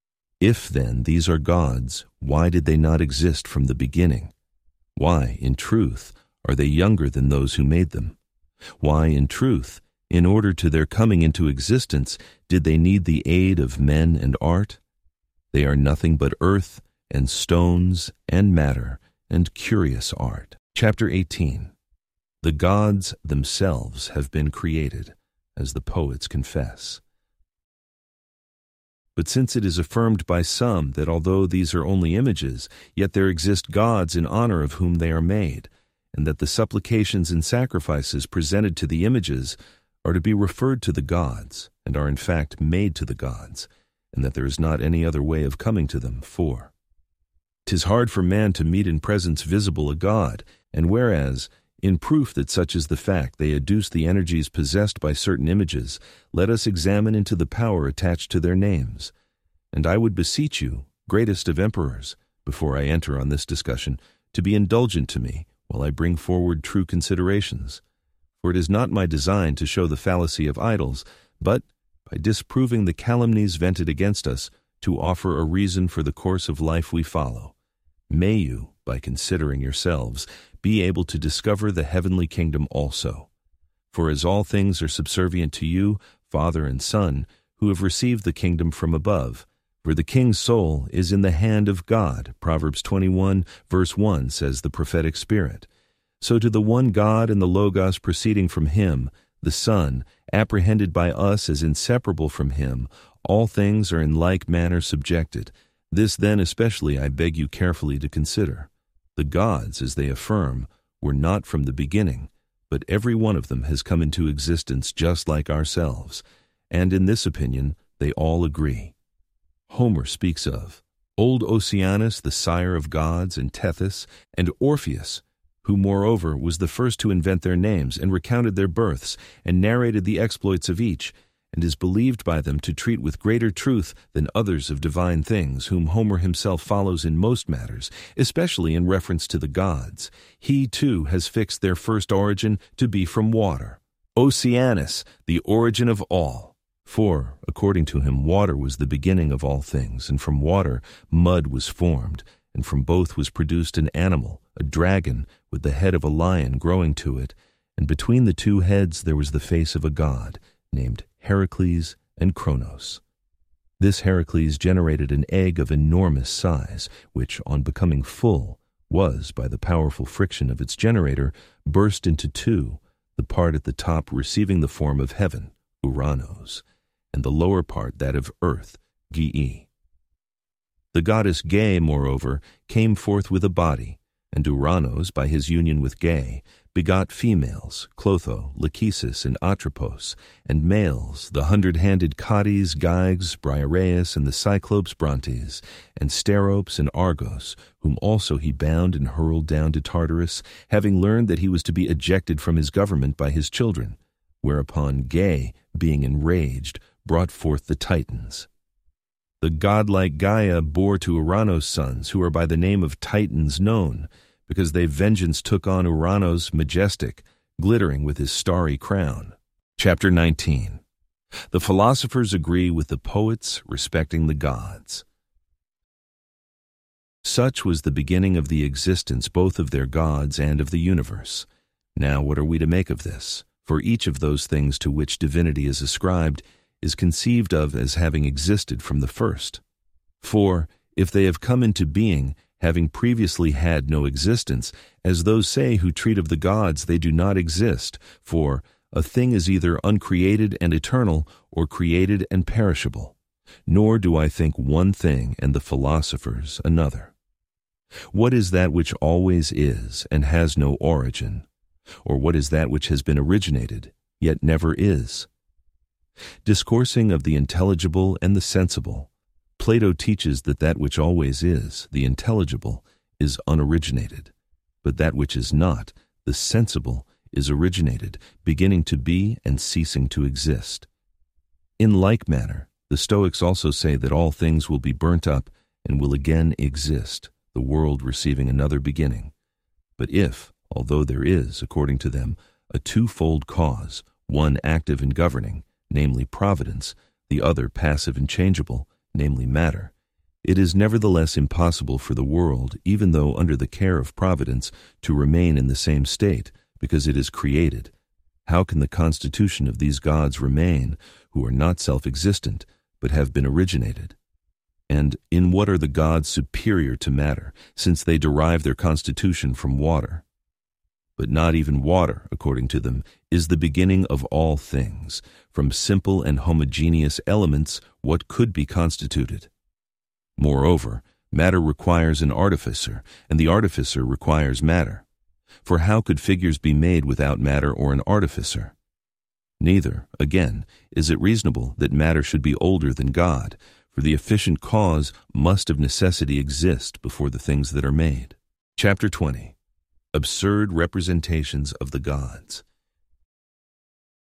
If, then, these are gods, why did they not exist from the beginning? Why, in truth, are they younger than those who made them? Why, in truth, in order to their coming into existence, did they need the aid of men and art? They are nothing but earth and stones and matter and curious art. Chapter 18. The gods themselves have been created, as the poets confess. But since it is affirmed by some that although these are only images, yet there exist gods in honor of whom they are made, and that the supplications and sacrifices presented to the images are to be referred to the gods, and are in fact made to the gods, and that there is not any other way of coming to them, for 'tis hard for man to meet in presence visible a god, and whereas, in proof that such is the fact, they adduce the energies possessed by certain images, let us examine into the power attached to their names. And I would beseech you, greatest of emperors, before I enter on this discussion, to be indulgent to me while I bring forward true considerations. For it is not my design to show the fallacy of idols, but, by disproving the calumnies vented against us, to offer a reason for the course of life we follow. May you, by considering yourselves, be able to discover the heavenly kingdom also. For as all things are subservient to you, Father and Son, who have received the kingdom from above, for the king's soul is in the hand of God, Proverbs 21, verse 1 says the prophetic spirit. So to the one God and the Logos proceeding from him, the Son, apprehended by us as inseparable from him, all things are in like manner subjected. This then especially I beg you carefully to consider. The gods, as they affirm, were not from the beginning, but every one of them has come into existence just like ourselves, and in this opinion they all agree. Homer speaks of old Oceanus, the sire of gods, and Tethys, and Orpheus, who moreover was the first to invent their names and recounted their births and narrated the exploits of each, and is believed by them to treat with greater truth than others of divine things, whom Homer himself follows in most matters, especially in reference to the gods. He, too, has fixed their first origin to be from water. Oceanus, the origin of all. For, according to him, water was the beginning of all things, and from water mud was formed, and from both was produced an animal, a dragon, with the head of a lion growing to it, and between the two heads there was the face of a god, named Heracles and Kronos. This Heracles generated an egg of enormous size, which, on becoming full, was, by the powerful friction of its generator, burst into two, the part at the top receiving the form of heaven, Uranos, and the lower part that of earth, Ge. The goddess Ge, moreover, came forth with a body, and Uranos, by his union with Ge, begot females, Clotho, Lachesis, and Atropos, and males, the 100-handed Cades, Gyges, Briareus, and the Cyclopes Brontes, and Steropes and Argos, whom also he bound and hurled down to Tartarus, having learned that he was to be ejected from his government by his children, whereupon Ge, being enraged, brought forth the Titans. The godlike Gaia bore to Uranos sons, who are by the name of Titans known, because they vengeance took on Uranos majestic, glittering with his starry crown. Chapter 19. The philosophers agree with the poets respecting the gods. Such was the beginning of the existence both of their gods and of the universe. Now what are we to make of this? For each of those things to which divinity is ascribed is conceived of as having existed from the first. For, if they have come into being, having previously had no existence, as those say who treat of the gods they do not exist, for a thing is either uncreated and eternal, or created and perishable. Nor do I think one thing and the philosophers another. What is that which always is and has no origin? Or what is that which has been originated, yet never is? Discoursing of the intelligible and the sensible, Plato teaches that that which always is, the intelligible, is unoriginated, but that which is not, the sensible, is originated, beginning to be and ceasing to exist. In like manner, the Stoics also say that all things will be burnt up and will again exist, the world receiving another beginning. But if, although there is, according to them, a twofold cause, one active and governing, namely providence, the other passive and changeable, namely matter, it is nevertheless impossible for the world, even though under the care of providence, to remain in the same state, because it is created. How can the constitution of these gods remain, who are not self-existent, but have been originated? And in what are the gods superior to matter, since they derive their constitution from water? But not even water, according to them, is the beginning of all things. From simple and homogeneous elements, what could be constituted? Moreover, matter requires an artificer, and the artificer requires matter. For how could figures be made without matter or an artificer? Neither, again, is it reasonable that matter should be older than God, for the efficient cause must of necessity exist before the things that are made. Chapter 20. Absurd representations of the gods.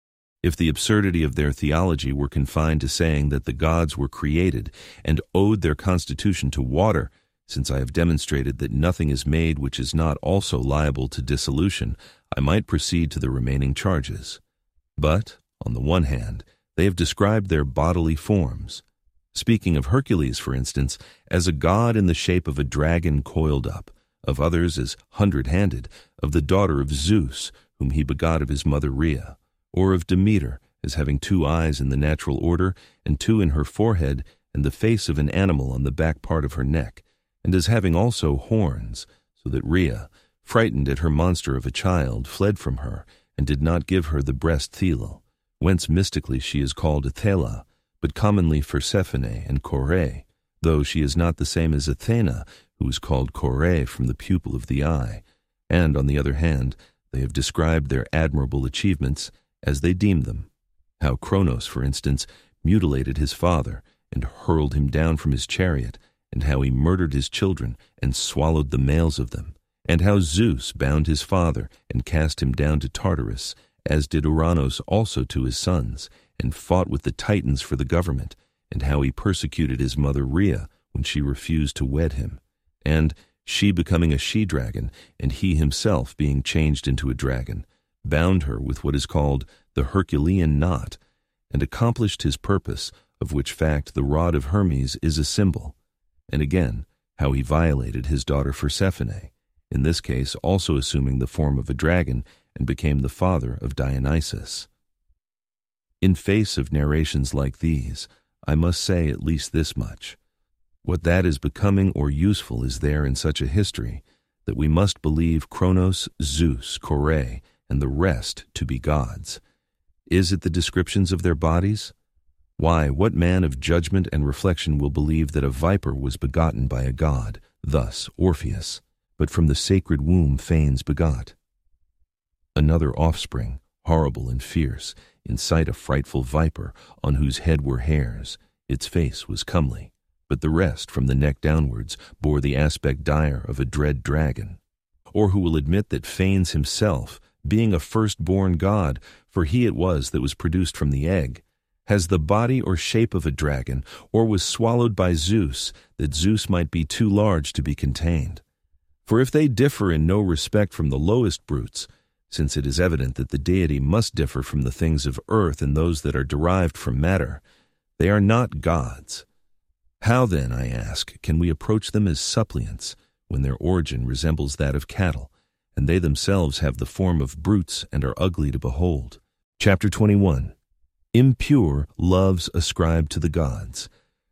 If the absurdity of their theology were confined to saying that the gods were created and owed their constitution to water, since I have demonstrated that nothing is made which is not also liable to dissolution, I might proceed to the remaining charges. But, on the one hand, they have described their bodily forms, speaking of Hercules, for instance, as a god in the shape of a dragon coiled up, of others as 100-handed, of the daughter of Zeus, whom he begot of his mother Rhea, or of Demeter as having 2 eyes in the natural order, and 2 in her forehead, and the face of an animal on the back part of her neck, and as having also horns, so that Rhea, frightened at her monster of a child, fled from her, and did not give her the breast Thelal, whence mystically she is called Athela, but commonly Persephone and Kore, though she is not the same as Athena, who is called Kore from the pupil of the eye. And, on the other hand, they have described their admirable achievements as they deemed them. How Cronos, for instance, mutilated his father and hurled him down from his chariot, and how he murdered his children and swallowed the males of them, and how Zeus bound his father and cast him down to Tartarus, as did Uranos also to his sons, and fought with the Titans for the government, and how he persecuted his mother Rhea when she refused to wed him, and she becoming a she-dragon, and he himself being changed into a dragon, bound her with what is called the Herculean knot, and accomplished his purpose, of which fact the rod of Hermes is a symbol. And again, how he violated his daughter Persephone, in this case also assuming the form of a dragon, and became the father of Dionysus. In face of narrations like these, I must say at least this much. What that is becoming or useful is there in such a history, that we must believe Cronos, Zeus, Kore, and the rest to be gods. Is it the descriptions of their bodies? Why, what man of judgment and reflection will believe that a viper was begotten by a god, thus Orpheus, but from the sacred womb Phanes begot? Another offspring, horrible and fierce, in sight a frightful viper, on whose head were hairs, its face was comely, but the rest, from the neck downwards, bore the aspect dire of a dread dragon. Or who will admit that Phanes himself, being a firstborn god, for he it was that was produced from the egg, has the body or shape of a dragon, or was swallowed by Zeus, that Zeus might be too large to be contained? For if they differ in no respect from the lowest brutes, since it is evident that the deity must differ from the things of earth and those that are derived from matter, they are not gods. How then, I ask, can we approach them as suppliants, when their origin resembles that of cattle, and they themselves have the form of brutes and are ugly to behold? Chapter 21. Impure loves ascribed to the gods.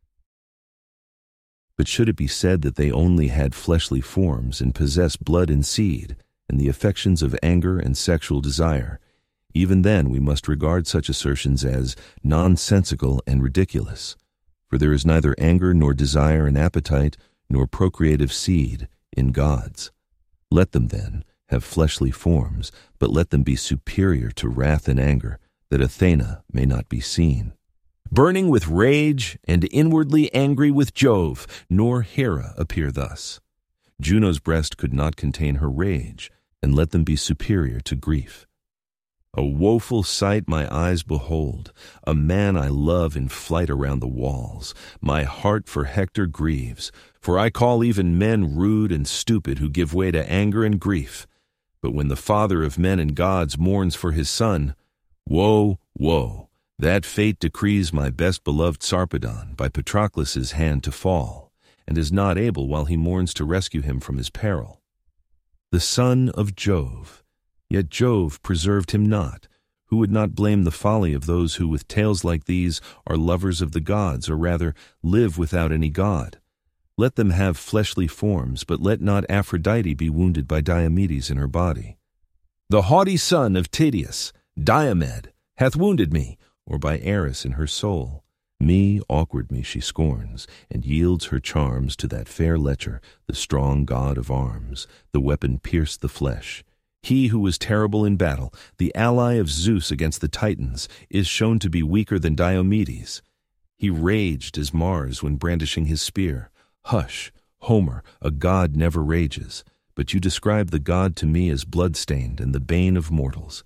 But should it be said that they only had fleshly forms and possessed blood and seed, and the affections of anger and sexual desire, even then we must regard such assertions as nonsensical and ridiculous. For there is neither anger nor desire and appetite, nor procreative seed in gods. Let them, then, have fleshly forms, but let them be superior to wrath and anger, that Athena may not be seen, burning with rage and inwardly angry with Jove, nor Hera appear thus. Juno's breast could not contain her rage, and let them be superior to grief. A woeful sight my eyes behold, a man I love in flight around the walls. My heart for Hector grieves, for I call even men rude and stupid who give way to anger and grief. But when the father of men and gods mourns for his son, woe, woe, that fate decrees my best beloved Sarpedon by Patroclus' hand to fall, and is not able while he mourns to rescue him from his peril. The son of Jove, yet Jove preserved him not, who would not blame the folly of those who with tales like these are lovers of the gods, or rather live without any god. Let them have fleshly forms, but let not Aphrodite be wounded by Diomedes in her body. The haughty son of Tydeus, Diomed, hath wounded me, or by Eris in her soul. Me, awkward me, she scorns, and yields her charms to that fair lecher, the strong god of arms. The weapon pierced the flesh. He who was terrible in battle, the ally of Zeus against the Titans, is shown to be weaker than Diomedes. He raged as Mars when brandishing his spear. Hush, Homer, a god never rages, but you describe the god to me as blood-stained and the bane of mortals.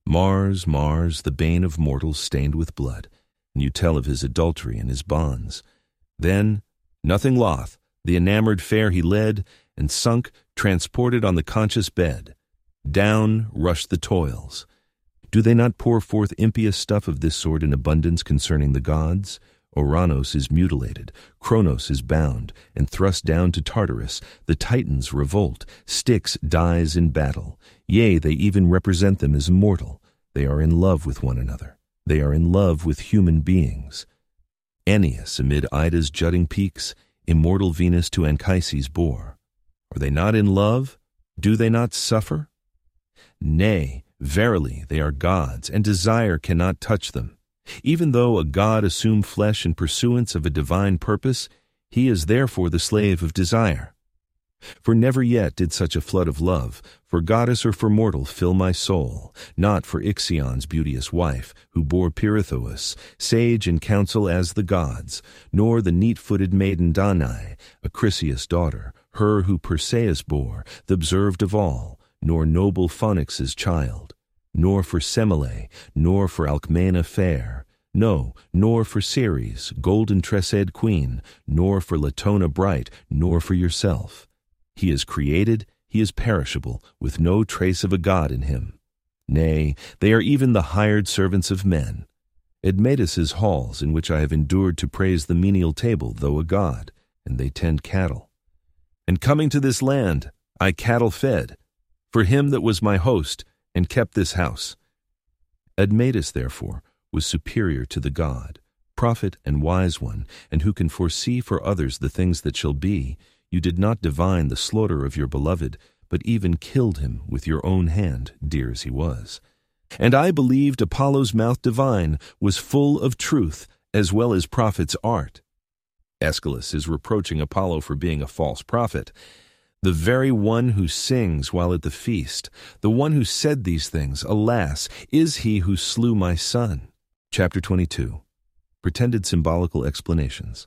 Mars, Mars, the bane of mortals stained with blood, and you tell of his adultery and his bonds. Then, nothing loth, the enamored fair he led, and sunk, transported on the conscious bed. Down rushed the toils. Do they not pour forth impious stuff of this sort in abundance concerning the gods? Ouranos is mutilated, Kronos is bound, and thrust down to Tartarus. The Titans revolt, Styx dies in battle. Yea, they even represent them as mortal. They are in love with one another. They are in love with human beings. Aeneas amid Ida's jutting peaks, immortal Venus to Anchises bore. Are they not in love? Do they not suffer? Nay, verily, they are gods, and desire cannot touch them. Even though a god assume flesh in pursuance of a divine purpose, he is therefore the slave of desire. For never yet did such a flood of love, for goddess or for mortal, fill my soul, not for Ixion's beauteous wife, who bore Pirithous, sage in counsel as the gods, nor the neat-footed maiden Danae, Acrisius' daughter, her who Perseus bore, the observed of all, nor noble Phoenix's child, nor for Semele, nor for Alcmena fair, no, nor for Ceres, golden tressed queen, nor for Latona bright, nor for yourself. He is created, he is perishable, with no trace of a god in him. Nay, they are even the hired servants of men. Admetus's halls, in which I have endured to praise the menial table, though a god, and they tend cattle. And coming to this land, I cattle fed, for him that was my host, and kept this house. Admetus, therefore, was superior to the god, prophet and wise one, and who can foresee for others the things that shall be. You did not divine the slaughter of your beloved, but even killed him with your own hand, dear as he was. And I believed Apollo's mouth divine was full of truth, as well as prophet's art. Aeschylus is reproaching Apollo for being a false prophet. The very one who sings while at the feast, the one who said these things, alas, is he who slew my son. Chapter 22. Pretended symbolical explanations.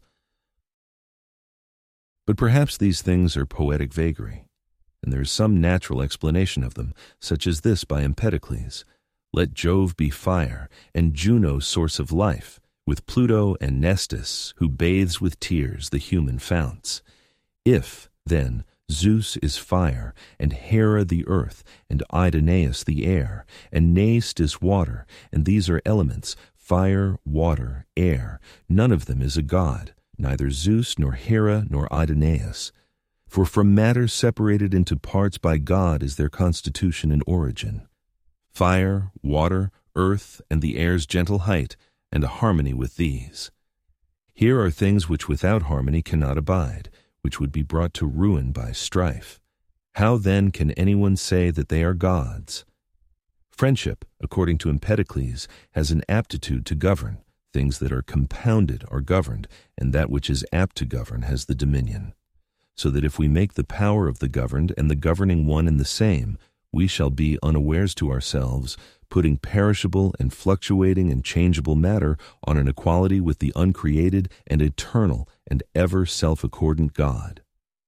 But perhaps these things are poetic vagary, and there is some natural explanation of them, such as this by Empedocles. Let Jove be fire, and Juno source of life, with Pluto and Nestus, who bathes with tears the human founts. If, then, Zeus is fire, and Hera the earth, and Idoneus the air, and Neist is water, and these are elements, fire, water, air. None of them is a god, neither Zeus nor Hera nor Idoneus. For from matter separated into parts by God is their constitution and origin. Fire, water, earth, and the air's gentle height, and a harmony with these. Here are things which without harmony cannot abide, which would be brought to ruin by strife. How then can anyone say that they are gods? Friendship, according to Empedocles, has an aptitude to govern. Things that are compounded are governed, and that which is apt to govern has the dominion. So that if we make the power of the governed and the governing one in the same, we shall be unawares to ourselves, putting perishable and fluctuating and changeable matter on an equality with the uncreated and eternal and ever self-accordant God.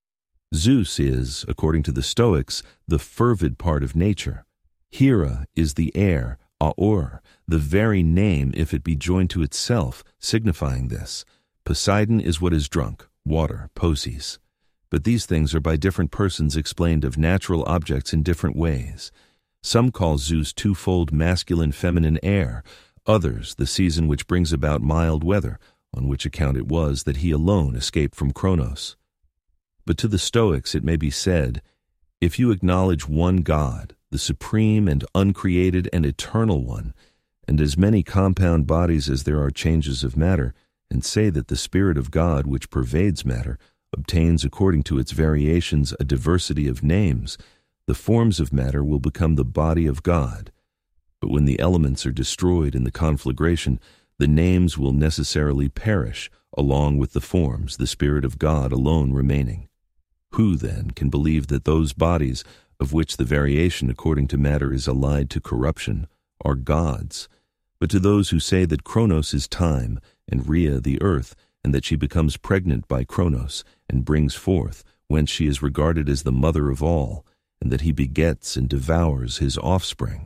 Zeus is, according to the Stoics, the fervid part of nature. Hera is the air, Aur, the very name if it be joined to itself, signifying this. Poseidon is what is drunk, water, Posis. But these things are by different persons explained of natural objects in different ways. Some call Zeus twofold masculine-feminine air, others the season which brings about mild weather, on which account it was that he alone escaped from Kronos. But to the Stoics it may be said, if you acknowledge one God, the supreme and uncreated and eternal one, and as many compound bodies as there are changes of matter, and say that the Spirit of God which pervades matter obtains according to its variations a diversity of names, the forms of matter will become the body of God. But when the elements are destroyed in the conflagration, the names will necessarily perish, along with the forms, the Spirit of God alone remaining. Who, then, can believe that those bodies, of which the variation according to matter is allied to corruption, are gods? But to those who say that Kronos is time, and Rhea the earth, and that she becomes pregnant by Kronos, and brings forth, whence she is regarded as the mother of all, and that he begets and devours his offspring,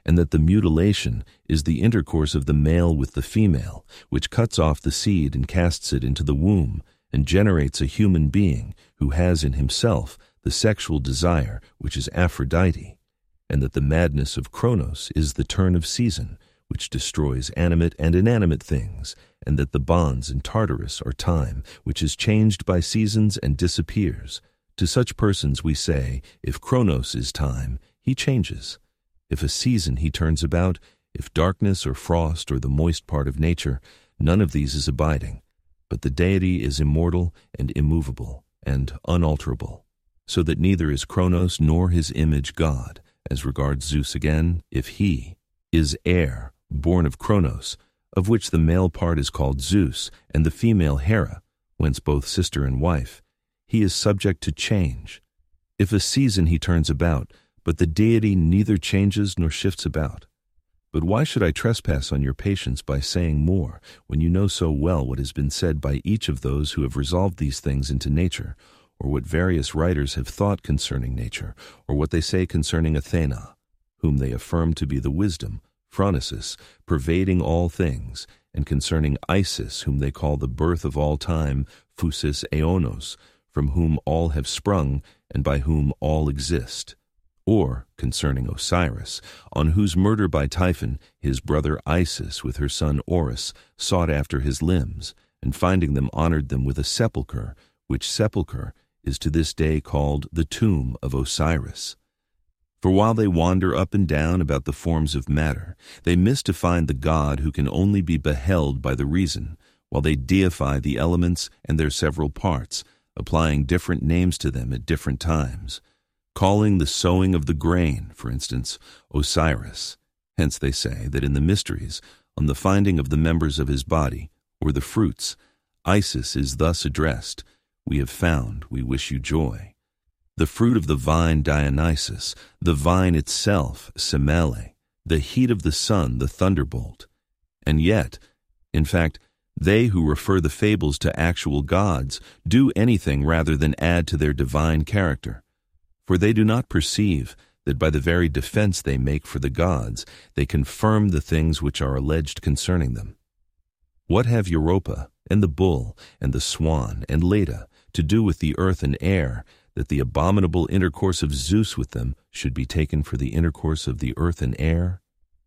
and that the mutilation is the intercourse of the male with the female, which cuts off the seed and casts it into the womb, and generates a human being who has in himself the sexual desire which is Aphrodite, and that the madness of Kronos is the turn of season, which destroys animate and inanimate things, and that the bonds in Tartarus are time, which is changed by seasons and disappears. To such persons we say, if Kronos is time, he changes. If a season he turns about, if darkness or frost or the moist part of nature, none of these is abiding. But the deity is immortal and immovable and unalterable, so that neither is Kronos nor his image God. As regards Zeus again, if he is heir, born of Kronos, of which the male part is called Zeus, and the female Hera, whence both sister and wife, he is subject to change. If a season he turns about, but the deity neither changes nor shifts about. But why should I trespass on your patience by saying more, when you know so well what has been said by each of those who have resolved these things into nature, or what various writers have thought concerning nature, or what they say concerning Athena, whom they affirm to be the wisdom, Phronesis, pervading all things, and concerning Isis, whom they call the birth of all time, Phusis Aeonos, from whom all have sprung, and by whom all exist. Or concerning Osiris, on whose murder by Typhon his brother Isis with her son Horus sought after his limbs, and finding them honored them with a sepulchre, which sepulchre is to this day called the tomb of Osiris. For while they wander up and down about the forms of matter, they miss to find the God who can only be beheld by the reason, while they deify the elements and their several parts, applying different names to them at different times, calling the sowing of the grain, for instance, Osiris. Hence they say that in the mysteries, on the finding of the members of his body, or the fruits, Isis is thus addressed, "We have found, we wish you joy." The fruit of the vine Dionysus, the vine itself Semele, the heat of the sun the thunderbolt. And yet, in fact, they who refer the fables to actual gods do anything rather than add to their divine character. For they do not perceive that by the very defense they make for the gods, they confirm the things which are alleged concerning them. What have Europa, and the bull, and the swan, and Leda, to do with the earth and air, that the abominable intercourse of Zeus with them should be taken for the intercourse of the earth and air?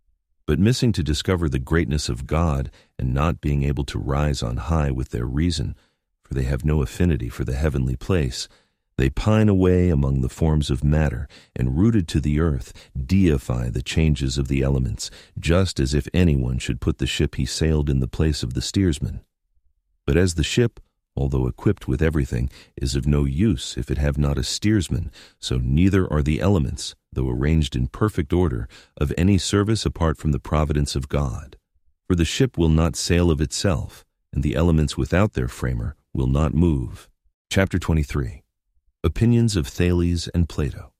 But missing to discover the greatness of God, and not being able to rise on high with their reason, for they have no affinity for the heavenly place, they pine away among the forms of matter, and rooted to the earth, deify the changes of the elements, just as if anyone should put the ship he sailed in the place of the steersman. But as the ship, although equipped with everything, is of no use if it have not a steersman, so neither are the elements, though arranged in perfect order, of any service apart from the providence of God. For the ship will not sail of itself, and the elements without their framer will not move. Chapter 23. Opinions of Thales and Plato.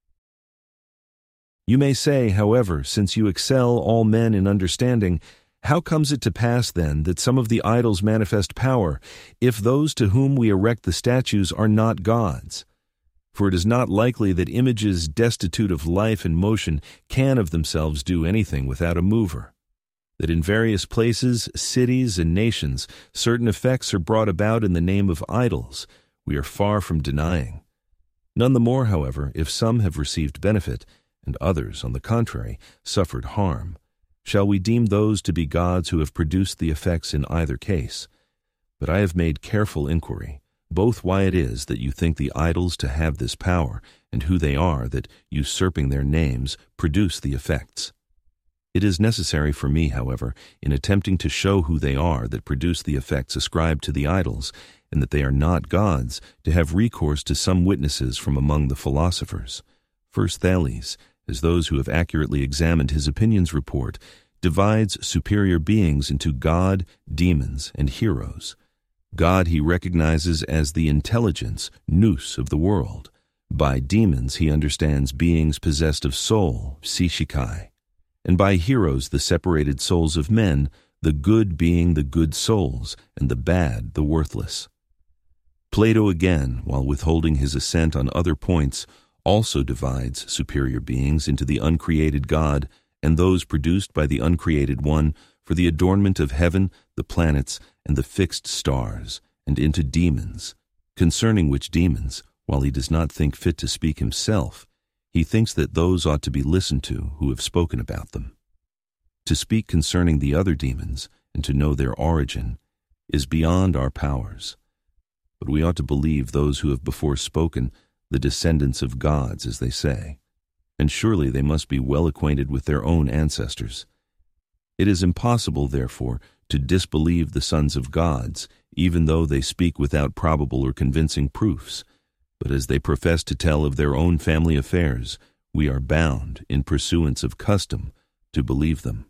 You may say, however, since you excel all men in understanding, how comes it to pass, then, that some of the idols manifest power, if those to whom we erect the statues are not gods? For it is not likely that images destitute of life and motion can of themselves do anything without a mover. That in various places, cities, and nations, certain effects are brought about in the name of idols, we are far from denying. None the more, however, if some have received benefit, and others, on the contrary, suffered harm. Shall we deem those to be gods who have produced the effects in either case? But I have made careful inquiry, both why it is that you think the idols to have this power, and who they are that, usurping their names, produce the effects. It is necessary for me, however, in attempting to show who they are that produce the effects ascribed to the idols, and that they are not gods, to have recourse to some witnesses from among the philosophers. First Thales, as those who have accurately examined his opinions report, divides superior beings into God, demons, and heroes. God he recognizes as the intelligence, nous, of the world. By demons he understands beings possessed of soul, psychikai. And by heroes the separated souls of men, the good being the good souls, and the bad the worthless. Plato again, while withholding his assent on other points, also divides superior beings into the uncreated God and those produced by the uncreated one, for the adornment of heaven, the planets, and the fixed stars, and into demons, concerning which demons, while he does not think fit to speak himself, he thinks that those ought to be listened to who have spoken about them. To speak concerning the other demons, and to know their origin, is beyond our powers. But we ought to believe those who have before spoken, the descendants of gods, as they say. And surely they must be well acquainted with their own ancestors. It is impossible, therefore, to disbelieve the sons of gods, even though they speak without probable or convincing proofs. But as they profess to tell of their own family affairs, we are bound, in pursuance of custom, to believe them.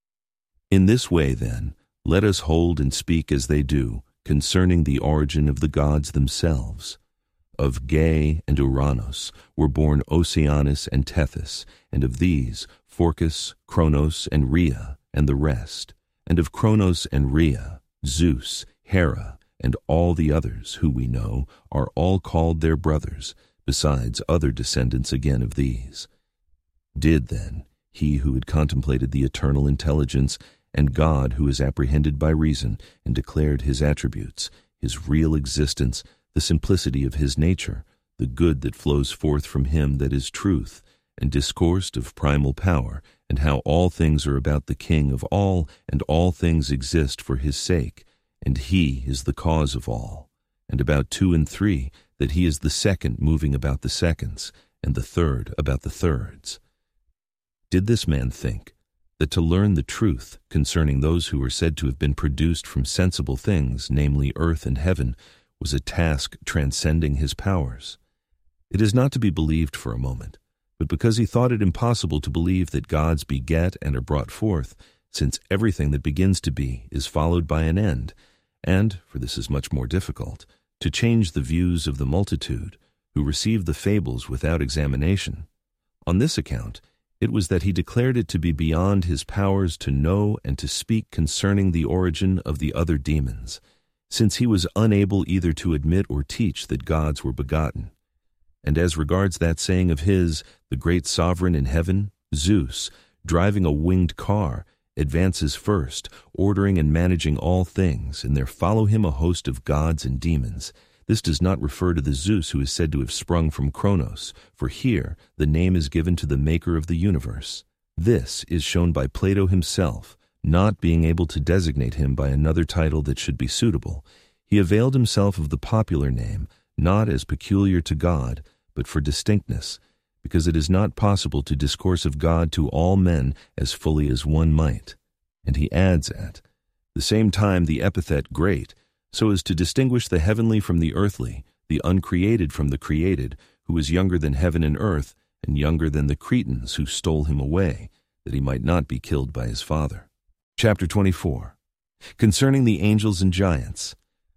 In this way, then, let us hold and speak as they do, concerning the origin of the gods themselves. Of Ge and Uranos were born Oceanus and Tethys, and of these Phorcus, Cronos, and Rhea, and the rest, and of Cronos and Rhea, Zeus, Hera, and all the others who we know are all called their brothers, besides other descendants again of these. Did, then, he who had contemplated the eternal intelligence, and God who is apprehended by reason, and declared his attributes, his real existence, the simplicity of his nature, the good that flows forth from him that is truth, and discoursed of primal power, and how all things are about the King of all, and all things exist for his sake, and he is the cause of all, and about 2 and 3, that he is the second moving about the seconds, and the third about the thirds. Did this man think that to learn the truth concerning those who were said to have been produced from sensible things, namely earth and heaven, was a task transcending his powers? It is not to be believed for a moment, but because he thought it impossible to believe that gods beget and are brought forth, since everything that begins to be is followed by an end, and, for this is much more difficult, to change the views of the multitude, who receive the fables without examination. On this account, it was that he declared it to be beyond his powers to know and to speak concerning the origin of the other demons, since he was unable either to admit or teach that gods were begotten. And as regards that saying of his, the great sovereign in heaven, Zeus, driving a winged car, advances first, ordering and managing all things, and there follow him a host of gods and demons. This does not refer to the Zeus who is said to have sprung from Cronos, for here the name is given to the maker of the universe. This is shown by Plato himself, not being able to designate him by another title that should be suitable. He availed himself of the popular name, not as peculiar to God, but for distinctness, because it is not possible to discourse of God to all men as fully as one might. And he adds at the same time the epithet great, so as to distinguish the heavenly from the earthly, the uncreated from the created, who is younger than heaven and earth, and younger than the Cretans who stole him away, that he might not be killed by his father. Chapter 24. Concerning the angels and giants.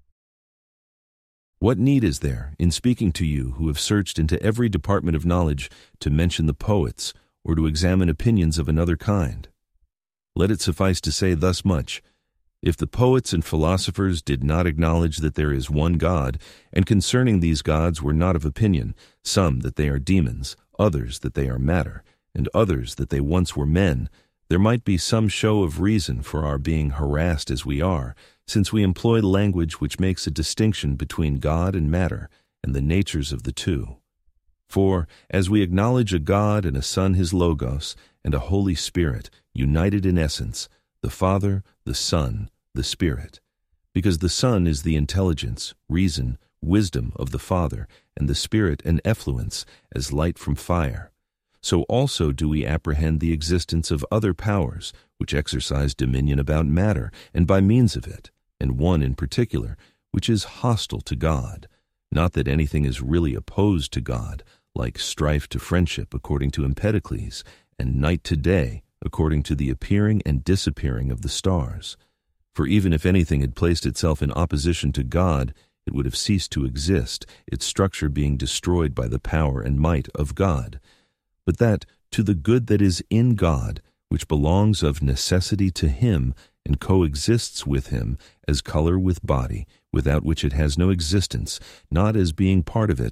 What need is there, in speaking to you who have searched into every department of knowledge, to mention the poets, or to examine opinions of another kind? Let it suffice to say thus much: if the poets and philosophers did not acknowledge that there is one God, and concerning these gods were not of opinion, some that they are demons, others that they are matter, and others that they once were men, there might be some show of reason for our being harassed as we are, since we employ language which makes a distinction between God and matter, and the natures of the two. For, as we acknowledge a God and a Son his Logos, and a Holy Spirit, united in essence, the Father, the Son, the Spirit, because the Son is the intelligence, reason, wisdom of the Father, and the Spirit an effluence, as light from fire, so also do we apprehend the existence of other powers, which exercise dominion about matter, and by means of it, and one in particular, which is hostile to God. Not that anything is really opposed to God, like strife to friendship according to Empedocles, and night to day according to the appearing and disappearing of the stars. For even if anything had placed itself in opposition to God, it would have ceased to exist, its structure being destroyed by the power and might of God. But that, to the good that is in God, which belongs of necessity to him, and coexists with him, as color with body, without which it has no existence, not as being part of it,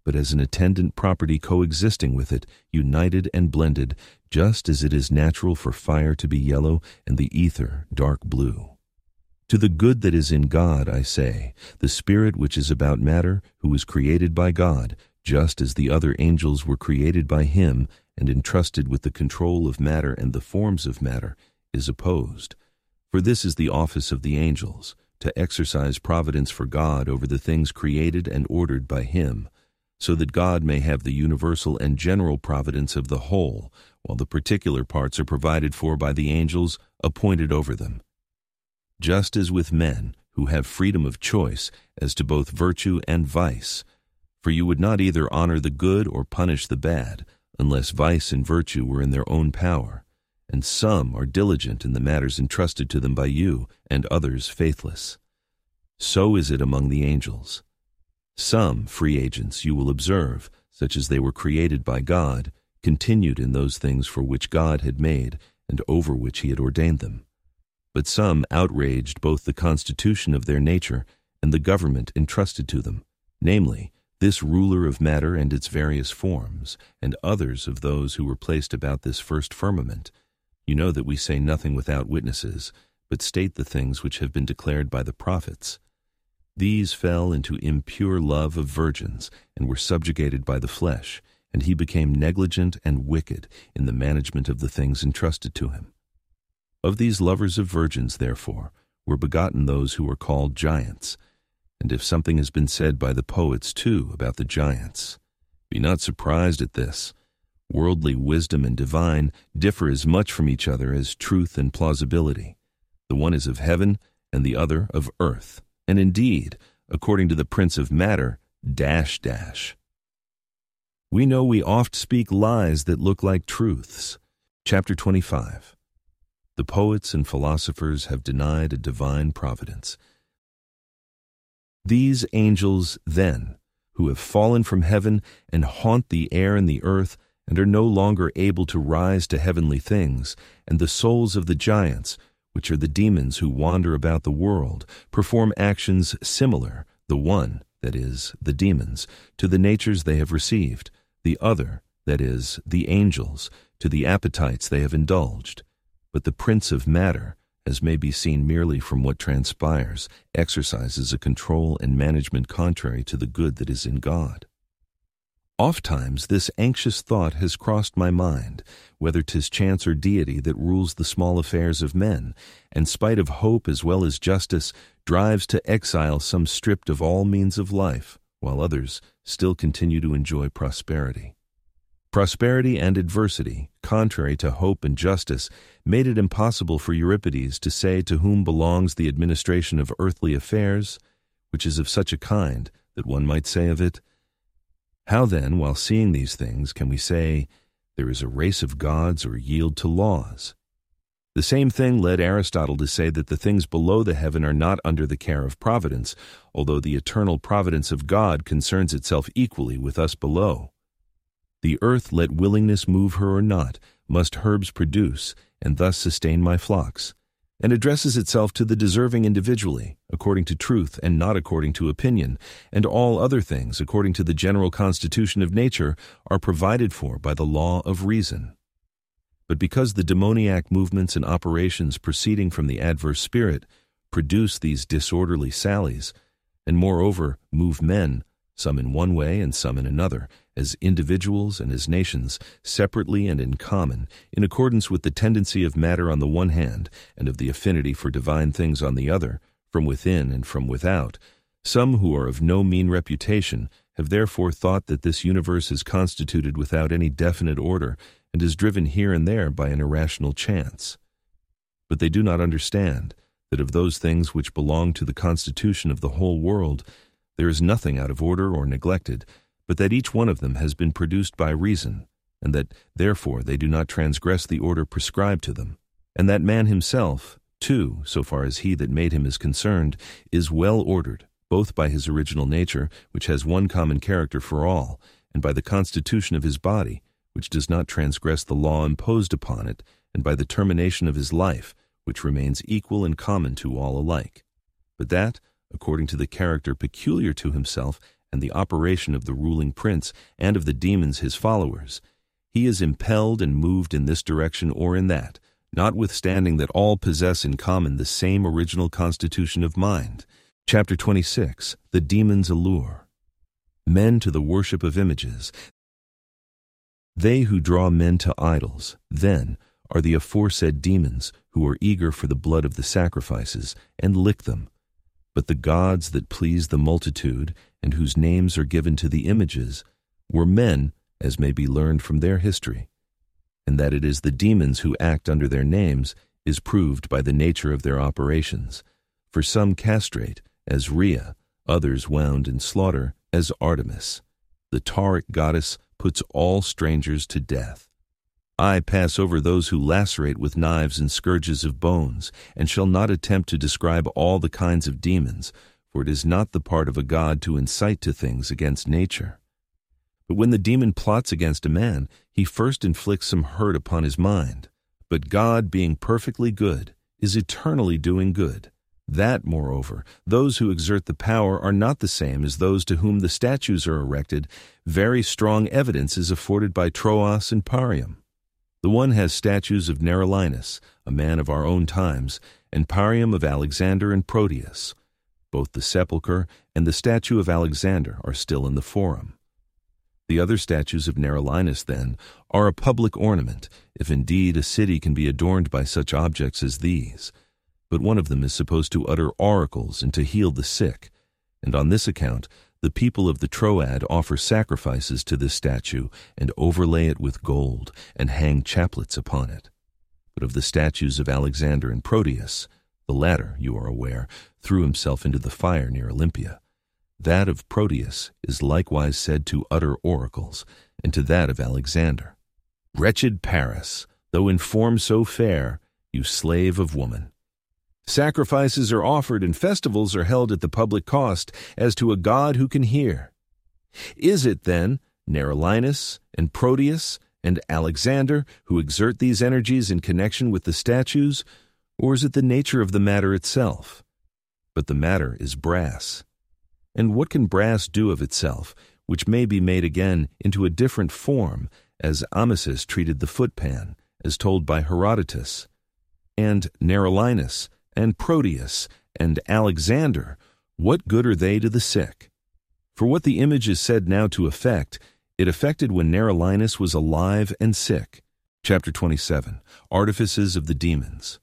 but as an attendant property coexisting with it, united and blended, just as it is natural for fire to be yellow and the ether dark blue. To the good that is in God, I say, the Spirit which is about matter, who was created by God, just as the other angels were created by him and entrusted with the control of matter and the forms of matter, is opposed. For this is the office of the angels, to exercise providence for God over the things created and ordered by him, so that God may have the universal and general providence of the whole, while the particular parts are provided for by the angels appointed over them. Just as with men, who have freedom of choice as to both virtue and vice, for you would not either honor the good or punish the bad, unless vice and virtue were in their own power, and some are diligent in the matters entrusted to them by you, and others faithless. So is it among the angels. Some free agents you will observe, such as they were created by God, continued in those things for which God had made, and over which he had ordained them. But some outraged both the constitution of their nature and the government entrusted to them, namely, this ruler of matter and its various forms, and others of those who were placed about this first firmament. You know that we say nothing without witnesses, but state the things which have been declared by the prophets. These fell into impure love of virgins, and were subjugated by the flesh, and he became negligent and wicked in the management of the things entrusted to him. Of these lovers of virgins, therefore, were begotten those who are called giants. And if something has been said by the poets, too, about the giants, be not surprised at this. Worldly wisdom and divine differ as much from each other as truth and plausibility. The one is of heaven, and the other of earth, and indeed, according to the prince of matter, --. We know we oft speak lies that look like truths. Chapter 25. The poets and philosophers have denied a divine providence. These angels, then, who have fallen from heaven and haunt the air and the earth, and are no longer able to rise to heavenly things, and the souls of the giants, which are the demons who wander about the world, perform actions similar, the one, that is, the demons, to the natures they have received, the other, that is, the angels, to the appetites they have indulged. But the prince of matter, as may be seen merely from what transpires, exercises a control and management contrary to the good that is in God. Ofttimes this anxious thought has crossed my mind, whether 'tis chance or deity that rules the small affairs of men, and spite of hope as well as justice, drives to exile some stripped of all means of life, while others still continue to enjoy prosperity. Prosperity and adversity, contrary to hope and justice, made it impossible for Euripides to say to whom belongs the administration of earthly affairs, which is of such a kind that one might say of it, how then, while seeing these things, can we say, there is a race of gods or yield to laws? The same thing led Aristotle to say that the things below the heaven are not under the care of providence, although the eternal providence of God concerns itself equally with us below. The earth, let willingness move her or not, must herbs produce, and thus sustain my flocks, and addresses itself to the deserving individually, according to truth and not according to opinion, and all other things, according to the general constitution of nature, are provided for by the law of reason. But because the demoniac movements and operations proceeding from the adverse spirit produce these disorderly sallies, and moreover move men, some in one way and some in another, as individuals and as nations, separately and in common, in accordance with the tendency of matter on the one hand, and of the affinity for divine things on the other, from within and from without, some who are of no mean reputation have therefore thought that this universe is constituted without any definite order, and is driven here and there by an irrational chance. But they do not understand that of those things which belong to the constitution of the whole world, there is nothing out of order or neglected, but that each one of them has been produced by reason, and that therefore they do not transgress the order prescribed to them, and that man himself, too, so far as he that made him is concerned, is well ordered, both by his original nature, which has one common character for all, and by the constitution of his body, which does not transgress the law imposed upon it, and by the termination of his life, which remains equal and common to all alike. But that, according to the character peculiar to himself, and the operation of the ruling prince and of the demons his followers. He is impelled and moved in this direction or in that, notwithstanding that all possess in common the same original constitution of mind. Chapter 26. The Demons' Allure. Men to the worship of images. They who draw men to idols, then, are the aforesaid demons, who are eager for the blood of the sacrifices, and lick them. But the gods that please the multitude, and whose names are given to the images, were men, as may be learned from their history. And that it is the demons who act under their names is proved by the nature of their operations. For some castrate, as Rhea, others wound in slaughter, as Artemis. The Tauric goddess puts all strangers to death. I pass over those who lacerate with knives and scourges of bones, and shall not attempt to describe all the kinds of demons, for it is not the part of a god to incite to things against nature. But when the demon plots against a man, he first inflicts some hurt upon his mind. But God, being perfectly good, is eternally doing good. That, moreover, those who exert the power are not the same as those to whom the statues are erected. Very strong evidence is afforded by Troas and Parium. The one has statues of Nerolinus, a man of our own times, and Parium of Alexander and Proteus. Both the sepulchre and the statue of Alexander are still in the forum. The other statues of Nerolinus, then, are a public ornament, if indeed a city can be adorned by such objects as these. But one of them is supposed to utter oracles and to heal the sick, and on this account the people of the Troad offer sacrifices to this statue and overlay it with gold and hang chaplets upon it. But of the statues of Alexander and Proteus, the latter, you are aware, threw himself into the fire near Olympia. That of Proteus is likewise said to utter oracles, and to that of Alexander. Wretched Paris, though in form so fair, you slave of woman! Sacrifices are offered and festivals are held at the public cost, as to a god who can hear. Is it, then, Nerolinus and Proteus and Alexander who exert these energies in connection with the statues, or is it the nature of the matter itself? But the matter is brass. And what can brass do of itself, which may be made again into a different form, as Amasis treated the footpan, as told by Herodotus? And Nerolinus and Proteus and Alexander, what good are they to the sick? For what the image is said now to effect, it effected when Nerolinus was alive and sick. Chapter 27. Artifices of the Demons.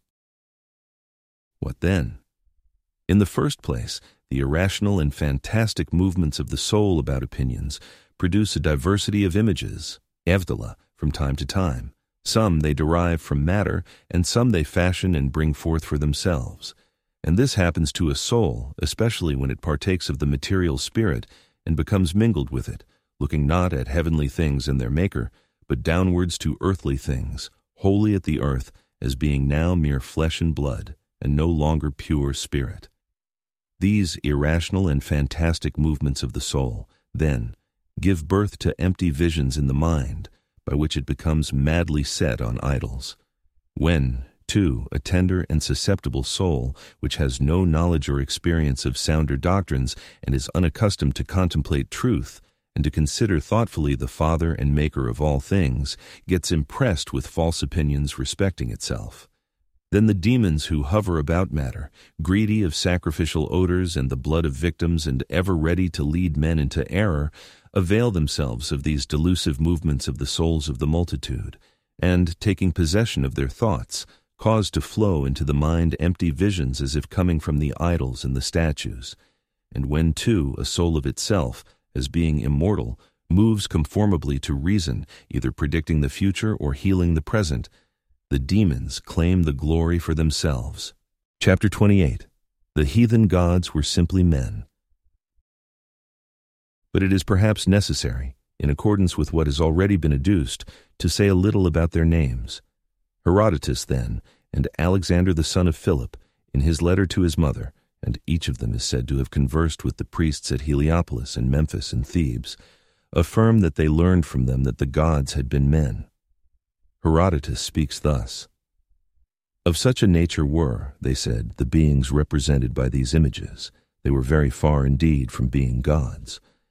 What then? In the first place, the irrational and fantastic movements of the soul about opinions produce a diversity of images, evdola, from time to time. Some they derive from matter, and some they fashion and bring forth for themselves. And this happens to a soul, especially when it partakes of the material spirit and becomes mingled with it, looking not at heavenly things and their Maker, but downwards to earthly things, wholly at the earth, as being now mere flesh and blood, and no longer pure spirit. These irrational and fantastic movements of the soul, then, give birth to empty visions in the mind, by which it becomes madly set on idols. When, too, a tender and susceptible soul, which has no knowledge or experience of sounder doctrines and is unaccustomed to contemplate truth, and to consider thoughtfully the Father and Maker of all things, gets impressed with false opinions respecting itself. Then the demons who hover about matter, greedy of sacrificial odors and the blood of victims and ever ready to lead men into error, avail themselves of these delusive movements of the souls of the multitude, and, taking possession of their thoughts, cause to flow into the mind empty visions as if coming from the idols and the statues. And when, too, a soul of itself, as being immortal, moves conformably to reason, either predicting the future or healing the present, the demons claim the glory for themselves. Chapter 28. The heathen gods were simply men. But it is perhaps necessary, in accordance with what has already been adduced, to say a little about their names. Herodotus, then, and Alexander the son of Philip, in his letter to his mother, and each of them is said to have conversed with the priests at Heliopolis and Memphis and Thebes, affirm that they learned from them that the gods had been men. Herodotus speaks thus: Of such a nature were, they said, the beings represented by these images. They were very far indeed from being gods.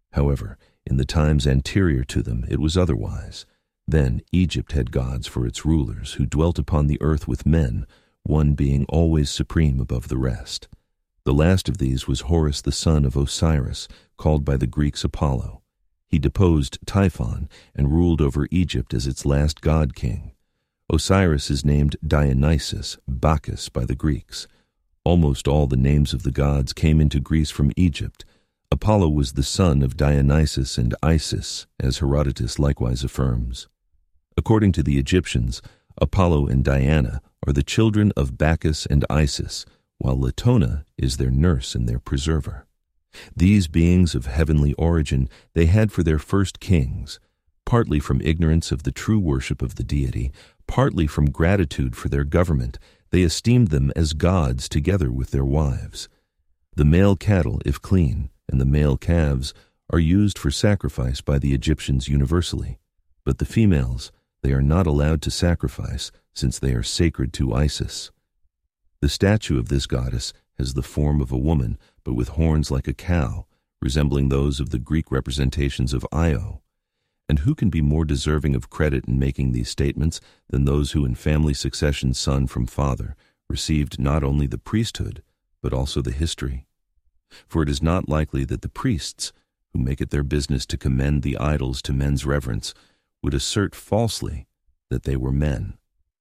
However, in the times anterior to them it was otherwise. Then Egypt had gods for its rulers, who dwelt upon the earth with men, one being always supreme above the rest. The last of these was Horus the son of Osiris, called by the Greeks Apollo. He deposed Typhon and ruled over Egypt as its last god-king. Osiris is named Dionysus, Bacchus by the Greeks. Almost all the names of the gods came into Greece from Egypt. Apollo was the son of Dionysus and Isis, as Herodotus likewise affirms. According to the Egyptians, Apollo and Diana are the children of Bacchus and Isis, while Latona is their nurse and their preserver. These beings of heavenly origin they had for their first kings, partly from ignorance of the true worship of the deity, partly from gratitude for their government. They esteemed them as gods together with their wives. The male cattle, if clean, and the male calves are used for sacrifice by the Egyptians universally, but the females they are not allowed to sacrifice, since they are sacred to Isis. The statue of this goddess has the form of a woman, but with horns like a cow, resembling those of the Greek representations of Io. And who can be more deserving of credit in making these statements than those who in family succession son from father received not only the priesthood, but also the history? For it is not likely that the priests, who make it their business to commend the idols to men's reverence, would assert falsely that they were men.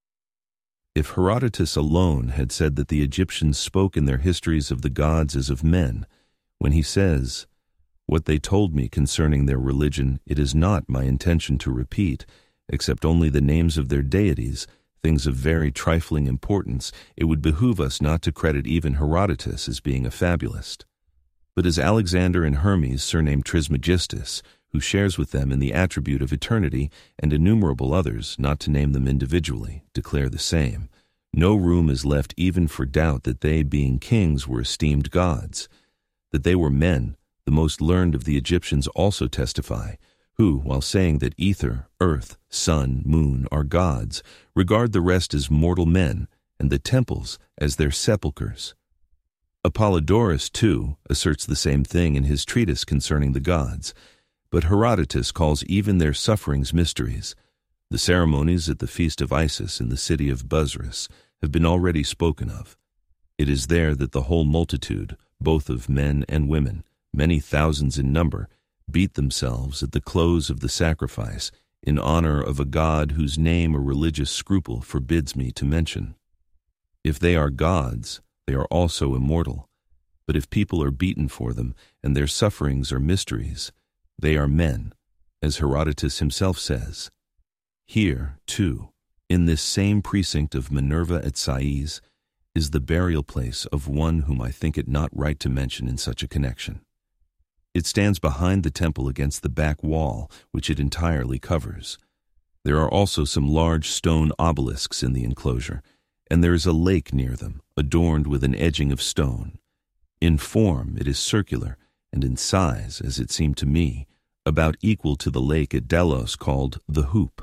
If Herodotus alone had said that the Egyptians spoke in their histories of the gods as of men, when he says, "What they told me concerning their religion it is not my intention to repeat, except only the names of their deities, things of very trifling importance, it would behoove us not to credit even Herodotus as being a fabulist." But as Alexander and Hermes, surnamed Trismegistus, who shares with them in the attribute of eternity, and innumerable others, not to name them individually, declare the same, no room is left even for doubt that they, being kings, were esteemed gods. That they were men, the most learned of the Egyptians also testify, who, while saying that ether, earth, sun, moon are gods, regard the rest as mortal men, and the temples as their sepulchres. Apollodorus, too, asserts the same thing in his treatise concerning the gods, but Herodotus calls even their sufferings mysteries. The ceremonies at the feast of Isis in the city of Busrus have been already spoken of. It is there that the whole multitude, both of men and women, many thousands in number, beat themselves at the close of the sacrifice in honor of a god whose name a religious scruple forbids me to mention. If they are gods, they are also immortal. But if people are beaten for them, and their sufferings are mysteries, they are men, as Herodotus himself says. Here, too, in this same precinct of Minerva at Sais, is the burial place of one whom I think it not right to mention in such a connection. It stands behind the temple against the back wall, which it entirely covers. There are also some large stone obelisks in the enclosure, and there is a lake near them, adorned with an edging of stone. In form it is circular, and in size, as it seemed to me, about equal to the lake at Delos called the Hoop.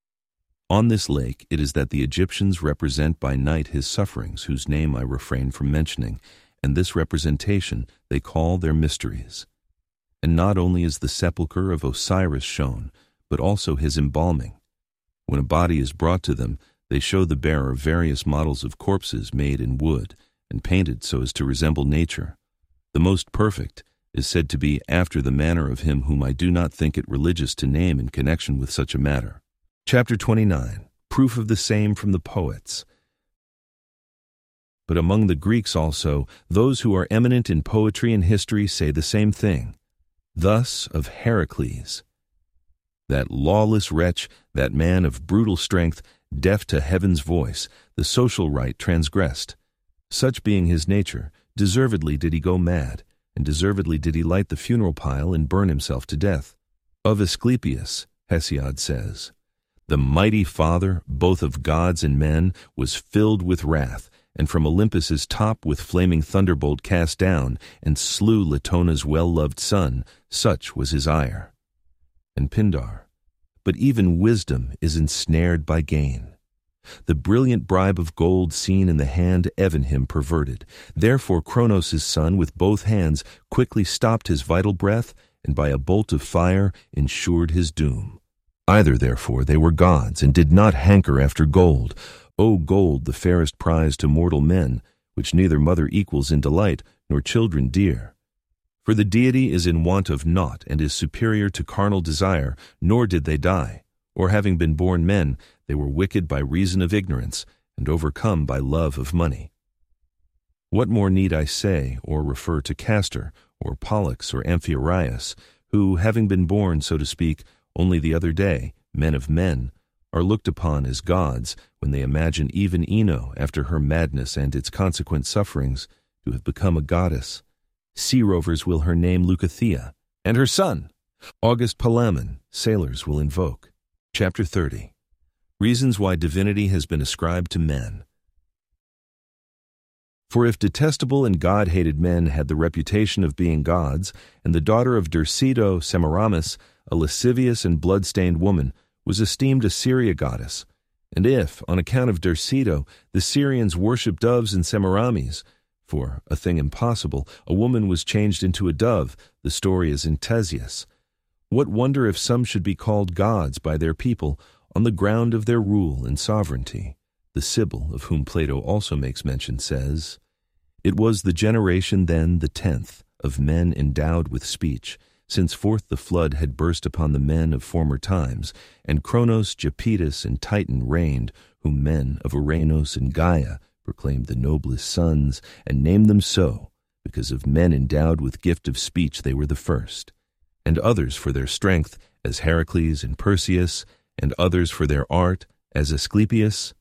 On this lake it is that the Egyptians represent by night his sufferings, whose name I refrain from mentioning, and this representation they call their mysteries. And not only is the sepulchre of Osiris shown, but also his embalming. When a body is brought to them, they show the bearer various models of corpses made in wood and painted so as to resemble nature. The most perfect is said to be after the manner of him whom I do not think it religious to name in connection with such a matter. Chapter 29. Proof of the same from the poets. But among the Greeks also, those who are eminent in poetry and history say the same thing. Thus of Heracles: that lawless wretch, that man of brutal strength, deaf to heaven's voice, the social right transgressed. Such being his nature, deservedly did he go mad, and deservedly did he light the funeral pile and burn himself to death. Of Asclepius, Hesiod says, "The mighty father, both of gods and men, was filled with wrath, and from Olympus's top with flaming thunderbolt cast down, and slew Latona's well-loved son, such was his ire." And Pindar, "But even wisdom is ensnared by gain. The brilliant bribe of gold seen in the hand Evan him perverted. Therefore Cronos' son with both hands quickly stopped his vital breath, and by a bolt of fire ensured his doom. Either, therefore, they were gods, and did not hanker after gold. O gold, the fairest prize to mortal men, which neither mother equals in delight, nor children dear. For the deity is in want of naught, and is superior to carnal desire, nor did they die. Or having been born men, they were wicked by reason of ignorance, and overcome by love of money. What more need I say, or refer to Castor, or Pollux, or Amphiaraus, who, having been born, so to speak, only the other day, men of men, are looked upon as gods when they imagine even Ino, after her madness and its consequent sufferings, to have become a goddess. Sea rovers will her name Leucothea, and her son, August Palamon, sailors will invoke. Chapter 30. Reasons why divinity has been ascribed to men. For if detestable and God-hated men had the reputation of being gods, and the daughter of Derceto Semiramis, a lascivious and blood-stained woman, was esteemed a Syria goddess, and if, on account of Derceto, the Syrians worshipped doves and Semiramis, for, a thing impossible, a woman was changed into a dove, the story is in Ctesias. What wonder if some should be called gods by their people on the ground of their rule and sovereignty? The Sibyl, of whom Plato also makes mention, says, "It was the generation then, the 10th, of men endowed with speech, since forth the flood had burst upon the men of former times, and Cronos, Japetus, and Titan reigned, whom men of Uranus and Gaia proclaimed the noblest sons, and named them so, because of men endowed with gift of speech they were the first, and others for their strength, as Heracles and Perseus, and others for their art, as Asclepius.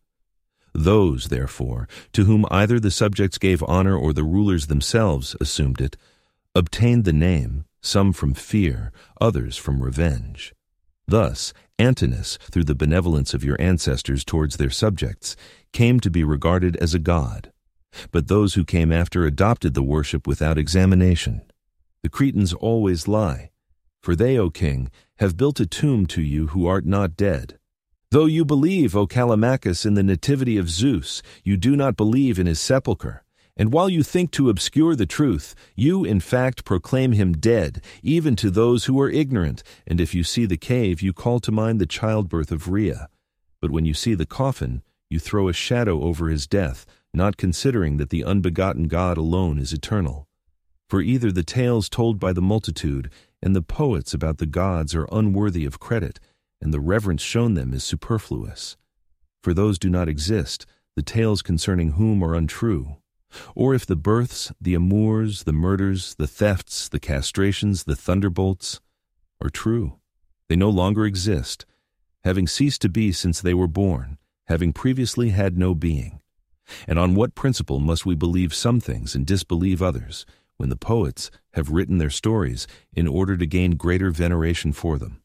Those, therefore, to whom either the subjects gave honor or the rulers themselves assumed it, obtained the name, some from fear, others from revenge. Thus, Antinous, through the benevolence of your ancestors towards their subjects, came to be regarded as a god. But those who came after adopted the worship without examination. The Cretans always lie, for they, O king, have built a tomb to you who art not dead. Though you believe, O Callimachus, in the nativity of Zeus, you do not believe in his sepulchre. And while you think to obscure the truth, you in fact proclaim him dead, even to those who are ignorant, and if you see the cave, you call to mind the childbirth of Rhea. But when you see the coffin, you throw a shadow over his death, not considering that the unbegotten God alone is eternal. For either the tales told by the multitude and the poets about the gods are unworthy of credit, and the reverence shown them is superfluous. For those do not exist, the tales concerning whom are untrue. Or if the births, the amours, the murders, the thefts, the castrations, the thunderbolts are true, they no longer exist, having ceased to be since they were born, having previously had no being. And on what principle must we believe some things and disbelieve others, when the poets have written their stories in order to gain greater veneration for them?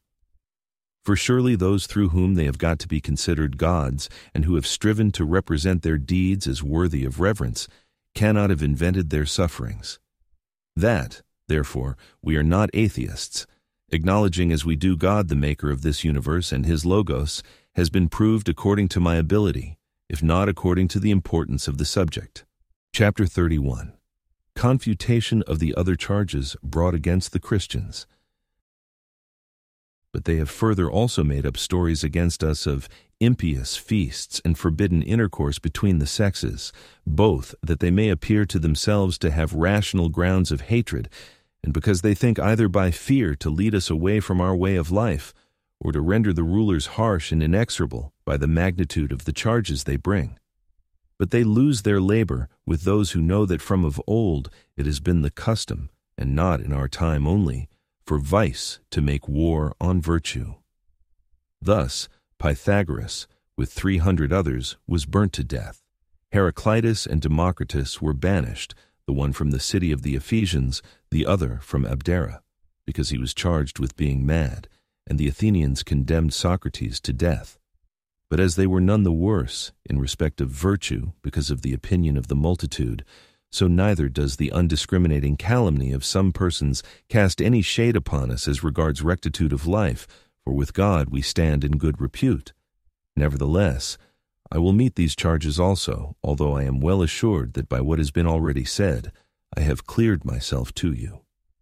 For surely those through whom they have got to be considered gods, and who have striven to represent their deeds as worthy of reverence, cannot have invented their sufferings. That, therefore, we are not atheists, acknowledging as we do God the maker of this universe and his logos, has been proved according to my ability, if not according to the importance of the subject. Chapter 31. Confutation of the other charges brought against the Christians. But they have further also made up stories against us of impious feasts and forbidden intercourse between the sexes, both that they may appear to themselves to have rational grounds of hatred, and because they think either by fear to lead us away from our way of life, or to render the rulers harsh and inexorable by the magnitude of the charges they bring. But they lose their labor with those who know that from of old it has been the custom, and not in our time only, for vice to make war on virtue. Thus, Pythagoras, with 300 others, was burnt to death. Heraclitus and Democritus were banished, the one from the city of the Ephesians, the other from Abdera, because he was charged with being mad, and the Athenians condemned Socrates to death. But as they were none the worse in respect of virtue because of the opinion of the multitude, so neither does the undiscriminating calumny of some persons cast any shade upon us as regards rectitude of life, for with God we stand in good repute. Nevertheless, I will meet these charges also, although I am well assured that by what has been already said, I have cleared myself to you.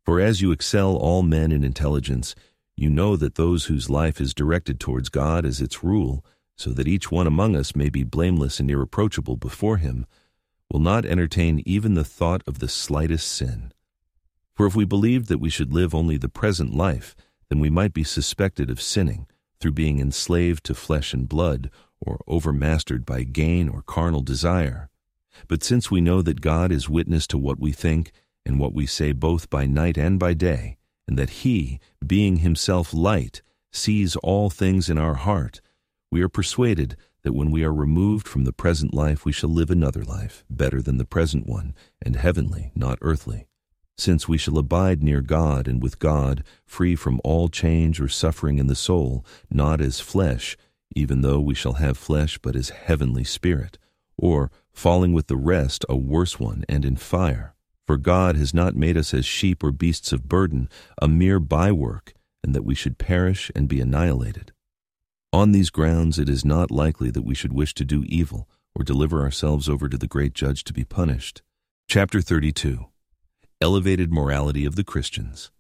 For as you excel all men in intelligence, you know that those whose life is directed towards God as its rule, so that each one among us may be blameless and irreproachable before him, will not entertain even the thought of the slightest sin. For if we believed that we should live only the present life, then we might be suspected of sinning, through being enslaved to flesh and blood, or overmastered by gain or carnal desire. But since we know that God is witness to what we think and what we say both by night and by day, and that He, being Himself light, sees all things in our heart, we are persuaded that when we are removed from the present life we shall live another life, better than the present one, and heavenly, not earthly. Since we shall abide near God and with God, free from all change or suffering in the soul, not as flesh, even though we shall have flesh, but as heavenly spirit, or, falling with the rest, a worse one, and in fire. For God has not made us as sheep or beasts of burden, a mere bywork, and that we should perish and be annihilated. On these grounds it is not likely that we should wish to do evil, or deliver ourselves over to the great judge to be punished. Chapter 32. Elevated morality of the Christians.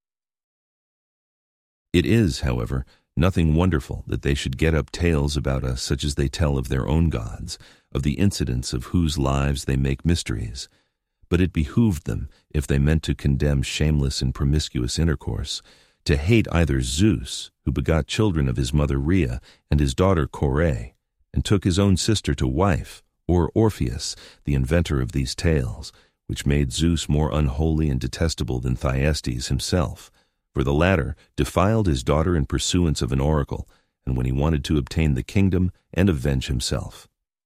It is, however, nothing wonderful that they should get up tales about us such as they tell of their own gods, of the incidents of whose lives they make mysteries. But it behooved them, if they meant to condemn shameless and promiscuous intercourse, to hate either Zeus, who begot children of his mother Rhea, and his daughter Chore, and took his own sister to wife, or Orpheus, the inventor of these tales, which made Zeus more unholy and detestable than Thyestes himself. For the latter defiled his daughter in pursuance of an oracle, and when he wanted to obtain the kingdom and avenge himself.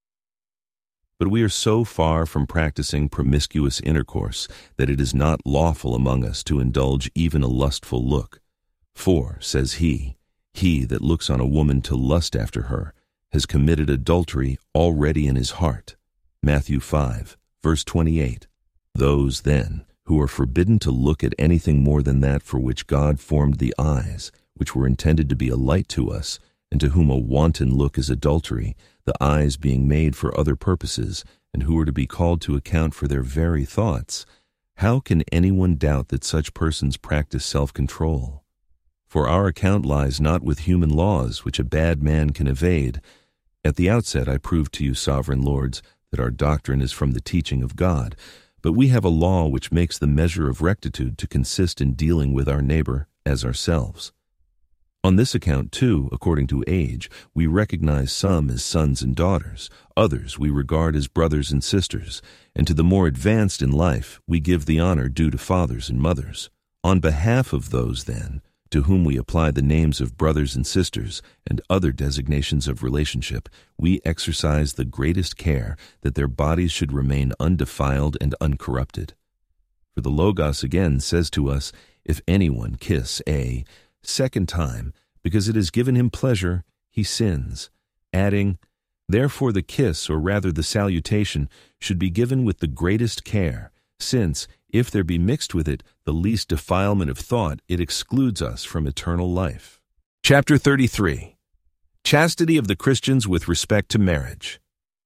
But we are so far from practicing promiscuous intercourse that it is not lawful among us to indulge even a lustful look. For, says he that looks on a woman to lust after her has committed adultery already in his heart. Matthew 5, verse 28. Those, then, who are forbidden to look at anything more than that for which God formed the eyes, which were intended to be a light to us, and to whom a wanton look is adultery, the eyes being made for other purposes, and who are to be called to account for their very thoughts, how can anyone doubt that such persons practice self-control? For our account lies not with human laws, which a bad man can evade. At the outset I proved to you, sovereign lords, that our doctrine is from the teaching of God, but we have a law which makes the measure of rectitude to consist in dealing with our neighbor as ourselves. On this account, too, according to age, we recognize some as sons and daughters, others we regard as brothers and sisters, and to the more advanced in life we give the honor due to fathers and mothers. On behalf of those, then, to whom we apply the names of brothers and sisters and other designations of relationship, we exercise the greatest care that their bodies should remain undefiled and uncorrupted. For the Logos again says to us, if anyone kiss a second time, because it has given him pleasure, he sins, adding, therefore the kiss, or rather the salutation, should be given with the greatest care, since, if there be mixed with it the least defilement of thought, it excludes us from eternal life. Chapter 33. Chastity of the Christians with respect to marriage.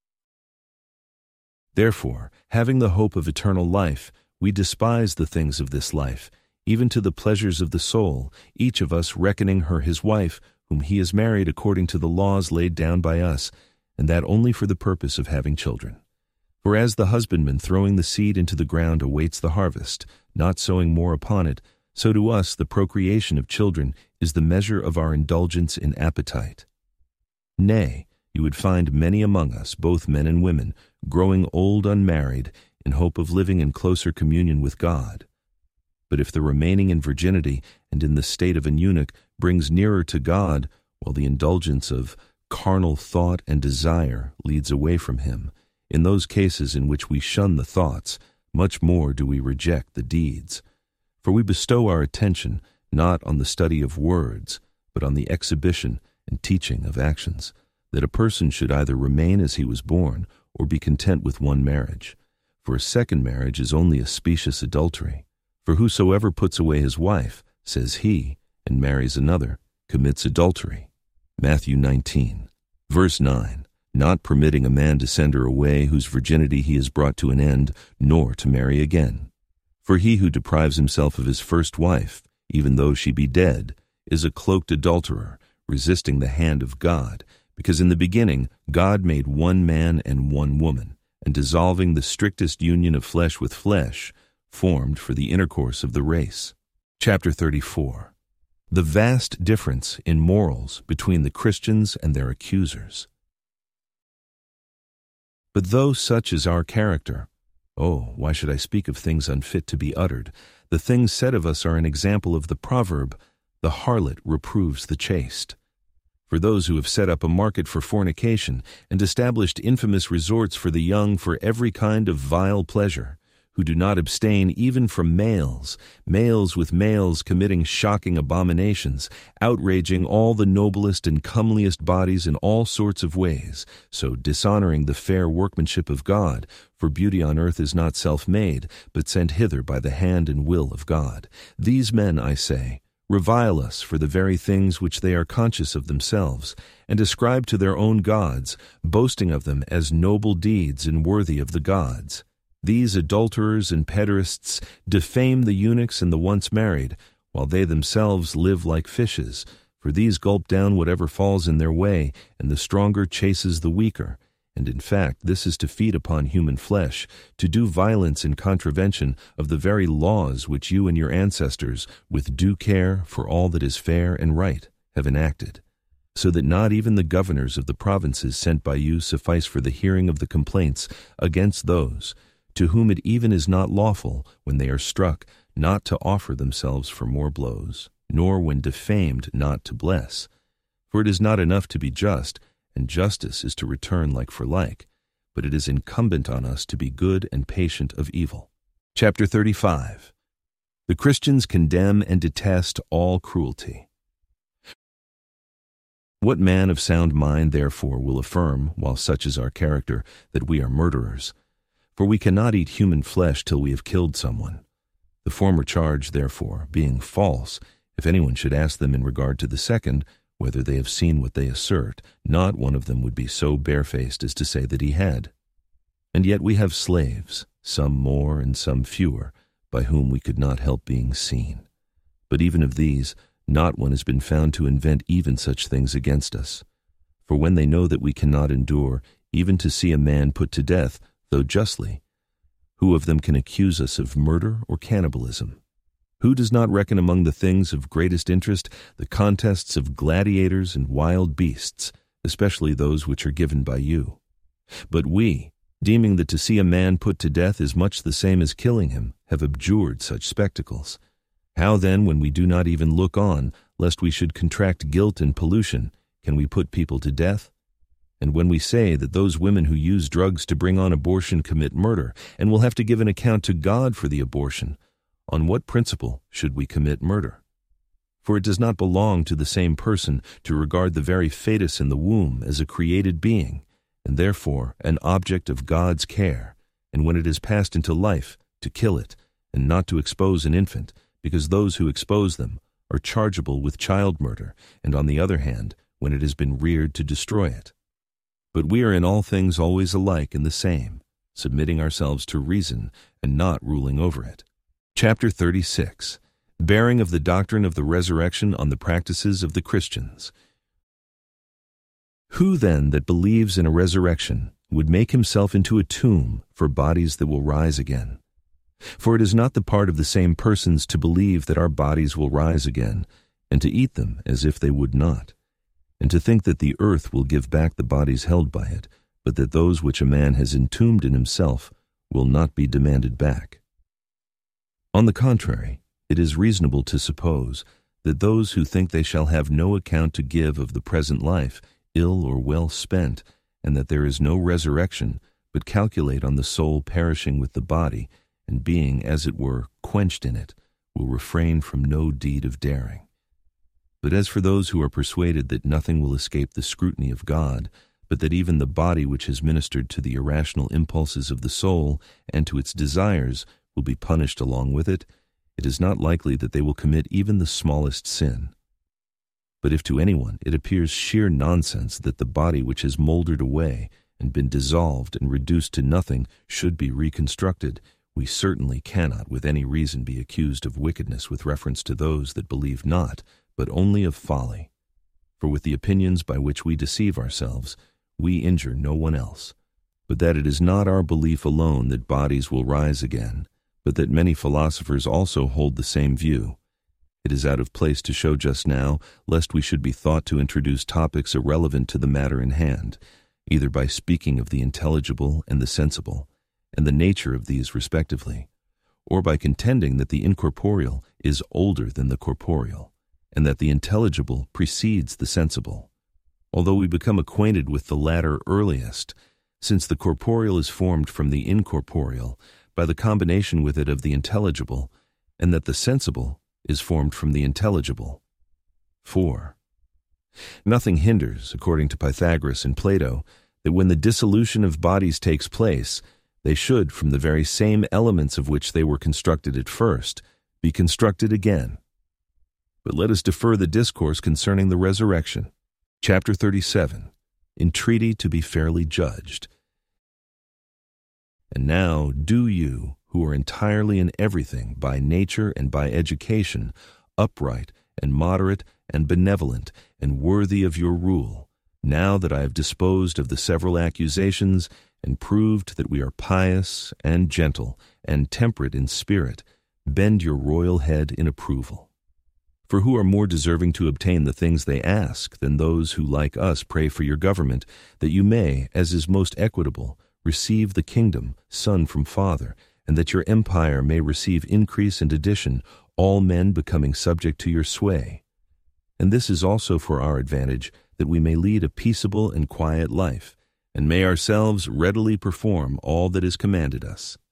Therefore, having the hope of eternal life, we despise the things of this life, even to the pleasures of the soul, each of us reckoning her his wife, whom he has married according to the laws laid down by us, and that only for the purpose of having children. For as the husbandman throwing the seed into the ground awaits the harvest, not sowing more upon it, so to us the procreation of children is the measure of our indulgence in appetite. Nay, you would find many among us, both men and women, growing old unmarried, in hope of living in closer communion with God. But if the remaining in virginity and in the state of an eunuch brings nearer to God, while the indulgence of carnal thought and desire leads away from him, in those cases in which we shun the thoughts, much more do we reject the deeds. For we bestow our attention not on the study of words, but on the exhibition and teaching of actions, that a person should either remain as he was born, or be content with one marriage. For a second marriage is only a specious adultery. For whosoever puts away his wife, says he, and marries another, commits adultery. Matthew 19, verse 9. Not permitting a man to send her away whose virginity he has brought to an end, nor to marry again. For he who deprives himself of his first wife, even though she be dead, is a cloaked adulterer, resisting the hand of God, because in the beginning God made one man and one woman, and dissolving the strictest union of flesh with flesh, formed for the intercourse of the race. Chapter 34. The vast difference in morals between the Christians and their accusers. But though such is our character, why should I speak of things unfit to be uttered? The things said of us are an example of the proverb, "The harlot reproves the chaste." For those who have set up a market for fornication and established infamous resorts for the young for every kind of vile pleasure, who do not abstain even from males with males committing shocking abominations, outraging all the noblest and comeliest bodies in all sorts of ways, so dishonoring the fair workmanship of God, for beauty on earth is not self-made, but sent hither by the hand and will of God. These men, I say, revile us for the very things which they are conscious of themselves, and ascribe to their own gods, boasting of them as noble deeds and worthy of the gods. These adulterers and pederasts defame the eunuchs and the once married, while they themselves live like fishes, for these gulp down whatever falls in their way, and the stronger chases the weaker. And in fact, this is to feed upon human flesh, to do violence in contravention of the very laws which you and your ancestors, with due care for all that is fair and right, have enacted, so that not even the governors of the provinces sent by you suffice for the hearing of the complaints against those to whom it even is not lawful, when they are struck, not to offer themselves for more blows, nor when defamed not to bless. For it is not enough to be just, and justice is to return like for like, but it is incumbent on us to be good and patient of evil. Chapter 35. The Christians condemn and detest all cruelty. What man of sound mind, therefore, will affirm, while such is our character, that we are murderers? For we cannot eat human flesh till we have killed someone. The former charge, therefore, being false, if anyone should ask them in regard to the second, whether they have seen what they assert, not one of them would be so barefaced as to say that he had. And yet we have slaves, some more and some fewer, by whom we could not help being seen. But even of these, not one has been found to invent even such things against us. For when they know that we cannot endure, even to see a man put to death, though justly, who of them can accuse us of murder or cannibalism? Who does not reckon among the things of greatest interest the contests of gladiators and wild beasts, especially those which are given by you? But we, deeming that to see a man put to death is much the same as killing him, have abjured such spectacles. How then, when we do not even look on, lest we should contract guilt and pollution, can we put people to death? And when we say that those women who use drugs to bring on abortion commit murder, and will have to give an account to God for the abortion, on what principle should we commit murder? For it does not belong to the same person to regard the very fetus in the womb as a created being, and therefore an object of God's care, and when it is passed into life, to kill it, and not to expose an infant, because those who expose them are chargeable with child murder, and on the other hand, when it has been reared, to destroy it. But we are in all things always alike and the same, submitting ourselves to reason and not ruling over it. Chapter 36. Bearing of the doctrine of the resurrection on the practices of the Christians. Who then that believes in a resurrection would make himself into a tomb for bodies that will rise again? For it is not the part of the same persons to believe that our bodies will rise again, and to eat them as if they would not, and to think that the earth will give back the bodies held by it, but that those which a man has entombed in himself will not be demanded back. On the contrary, it is reasonable to suppose that those who think they shall have no account to give of the present life, ill or well spent, and that there is no resurrection, but calculate on the soul perishing with the body, and being, as it were, quenched in it, will refrain from no deed of daring. But as for those who are persuaded that nothing will escape the scrutiny of God, but that even the body which has ministered to the irrational impulses of the soul and to its desires will be punished along with it, it is not likely that they will commit even the smallest sin. But if to anyone it appears sheer nonsense that the body which has moldered away and been dissolved and reduced to nothing should be reconstructed, we certainly cannot with any reason be accused of wickedness with reference to those that believe not, but only of folly. For with the opinions by which we deceive ourselves, we injure no one else. But that it is not our belief alone that bodies will rise again, but that many philosophers also hold the same view. It is out of place to show just now, lest we should be thought to introduce topics irrelevant to the matter in hand, either by speaking of the intelligible and the sensible, and the nature of these respectively, or by contending that the incorporeal is older than the corporeal, and that the intelligible precedes the sensible, although we become acquainted with the latter earliest, since the corporeal is formed from the incorporeal by the combination with it of the intelligible, and that the sensible is formed from the intelligible. 4. Nothing hinders, according to Pythagoras and Plato, that when the dissolution of bodies takes place, they should, from the very same elements of which they were constructed at first, be constructed again. But let us defer the discourse concerning the resurrection. Chapter 37, Entreaty to be fairly judged. And now do you, who are entirely in everything, by nature and by education, upright and moderate and benevolent and worthy of your rule, now that I have disposed of the several accusations and proved that we are pious and gentle and temperate in spirit, bend your royal head in approval. For who are more deserving to obtain the things they ask than those who, like us, pray for your government, that you may, as is most equitable, receive the kingdom, son from father, and that your empire may receive increase and addition, all men becoming subject to your sway? And this is also for our advantage, that we may lead a peaceable and quiet life, and may ourselves readily perform all that is commanded us.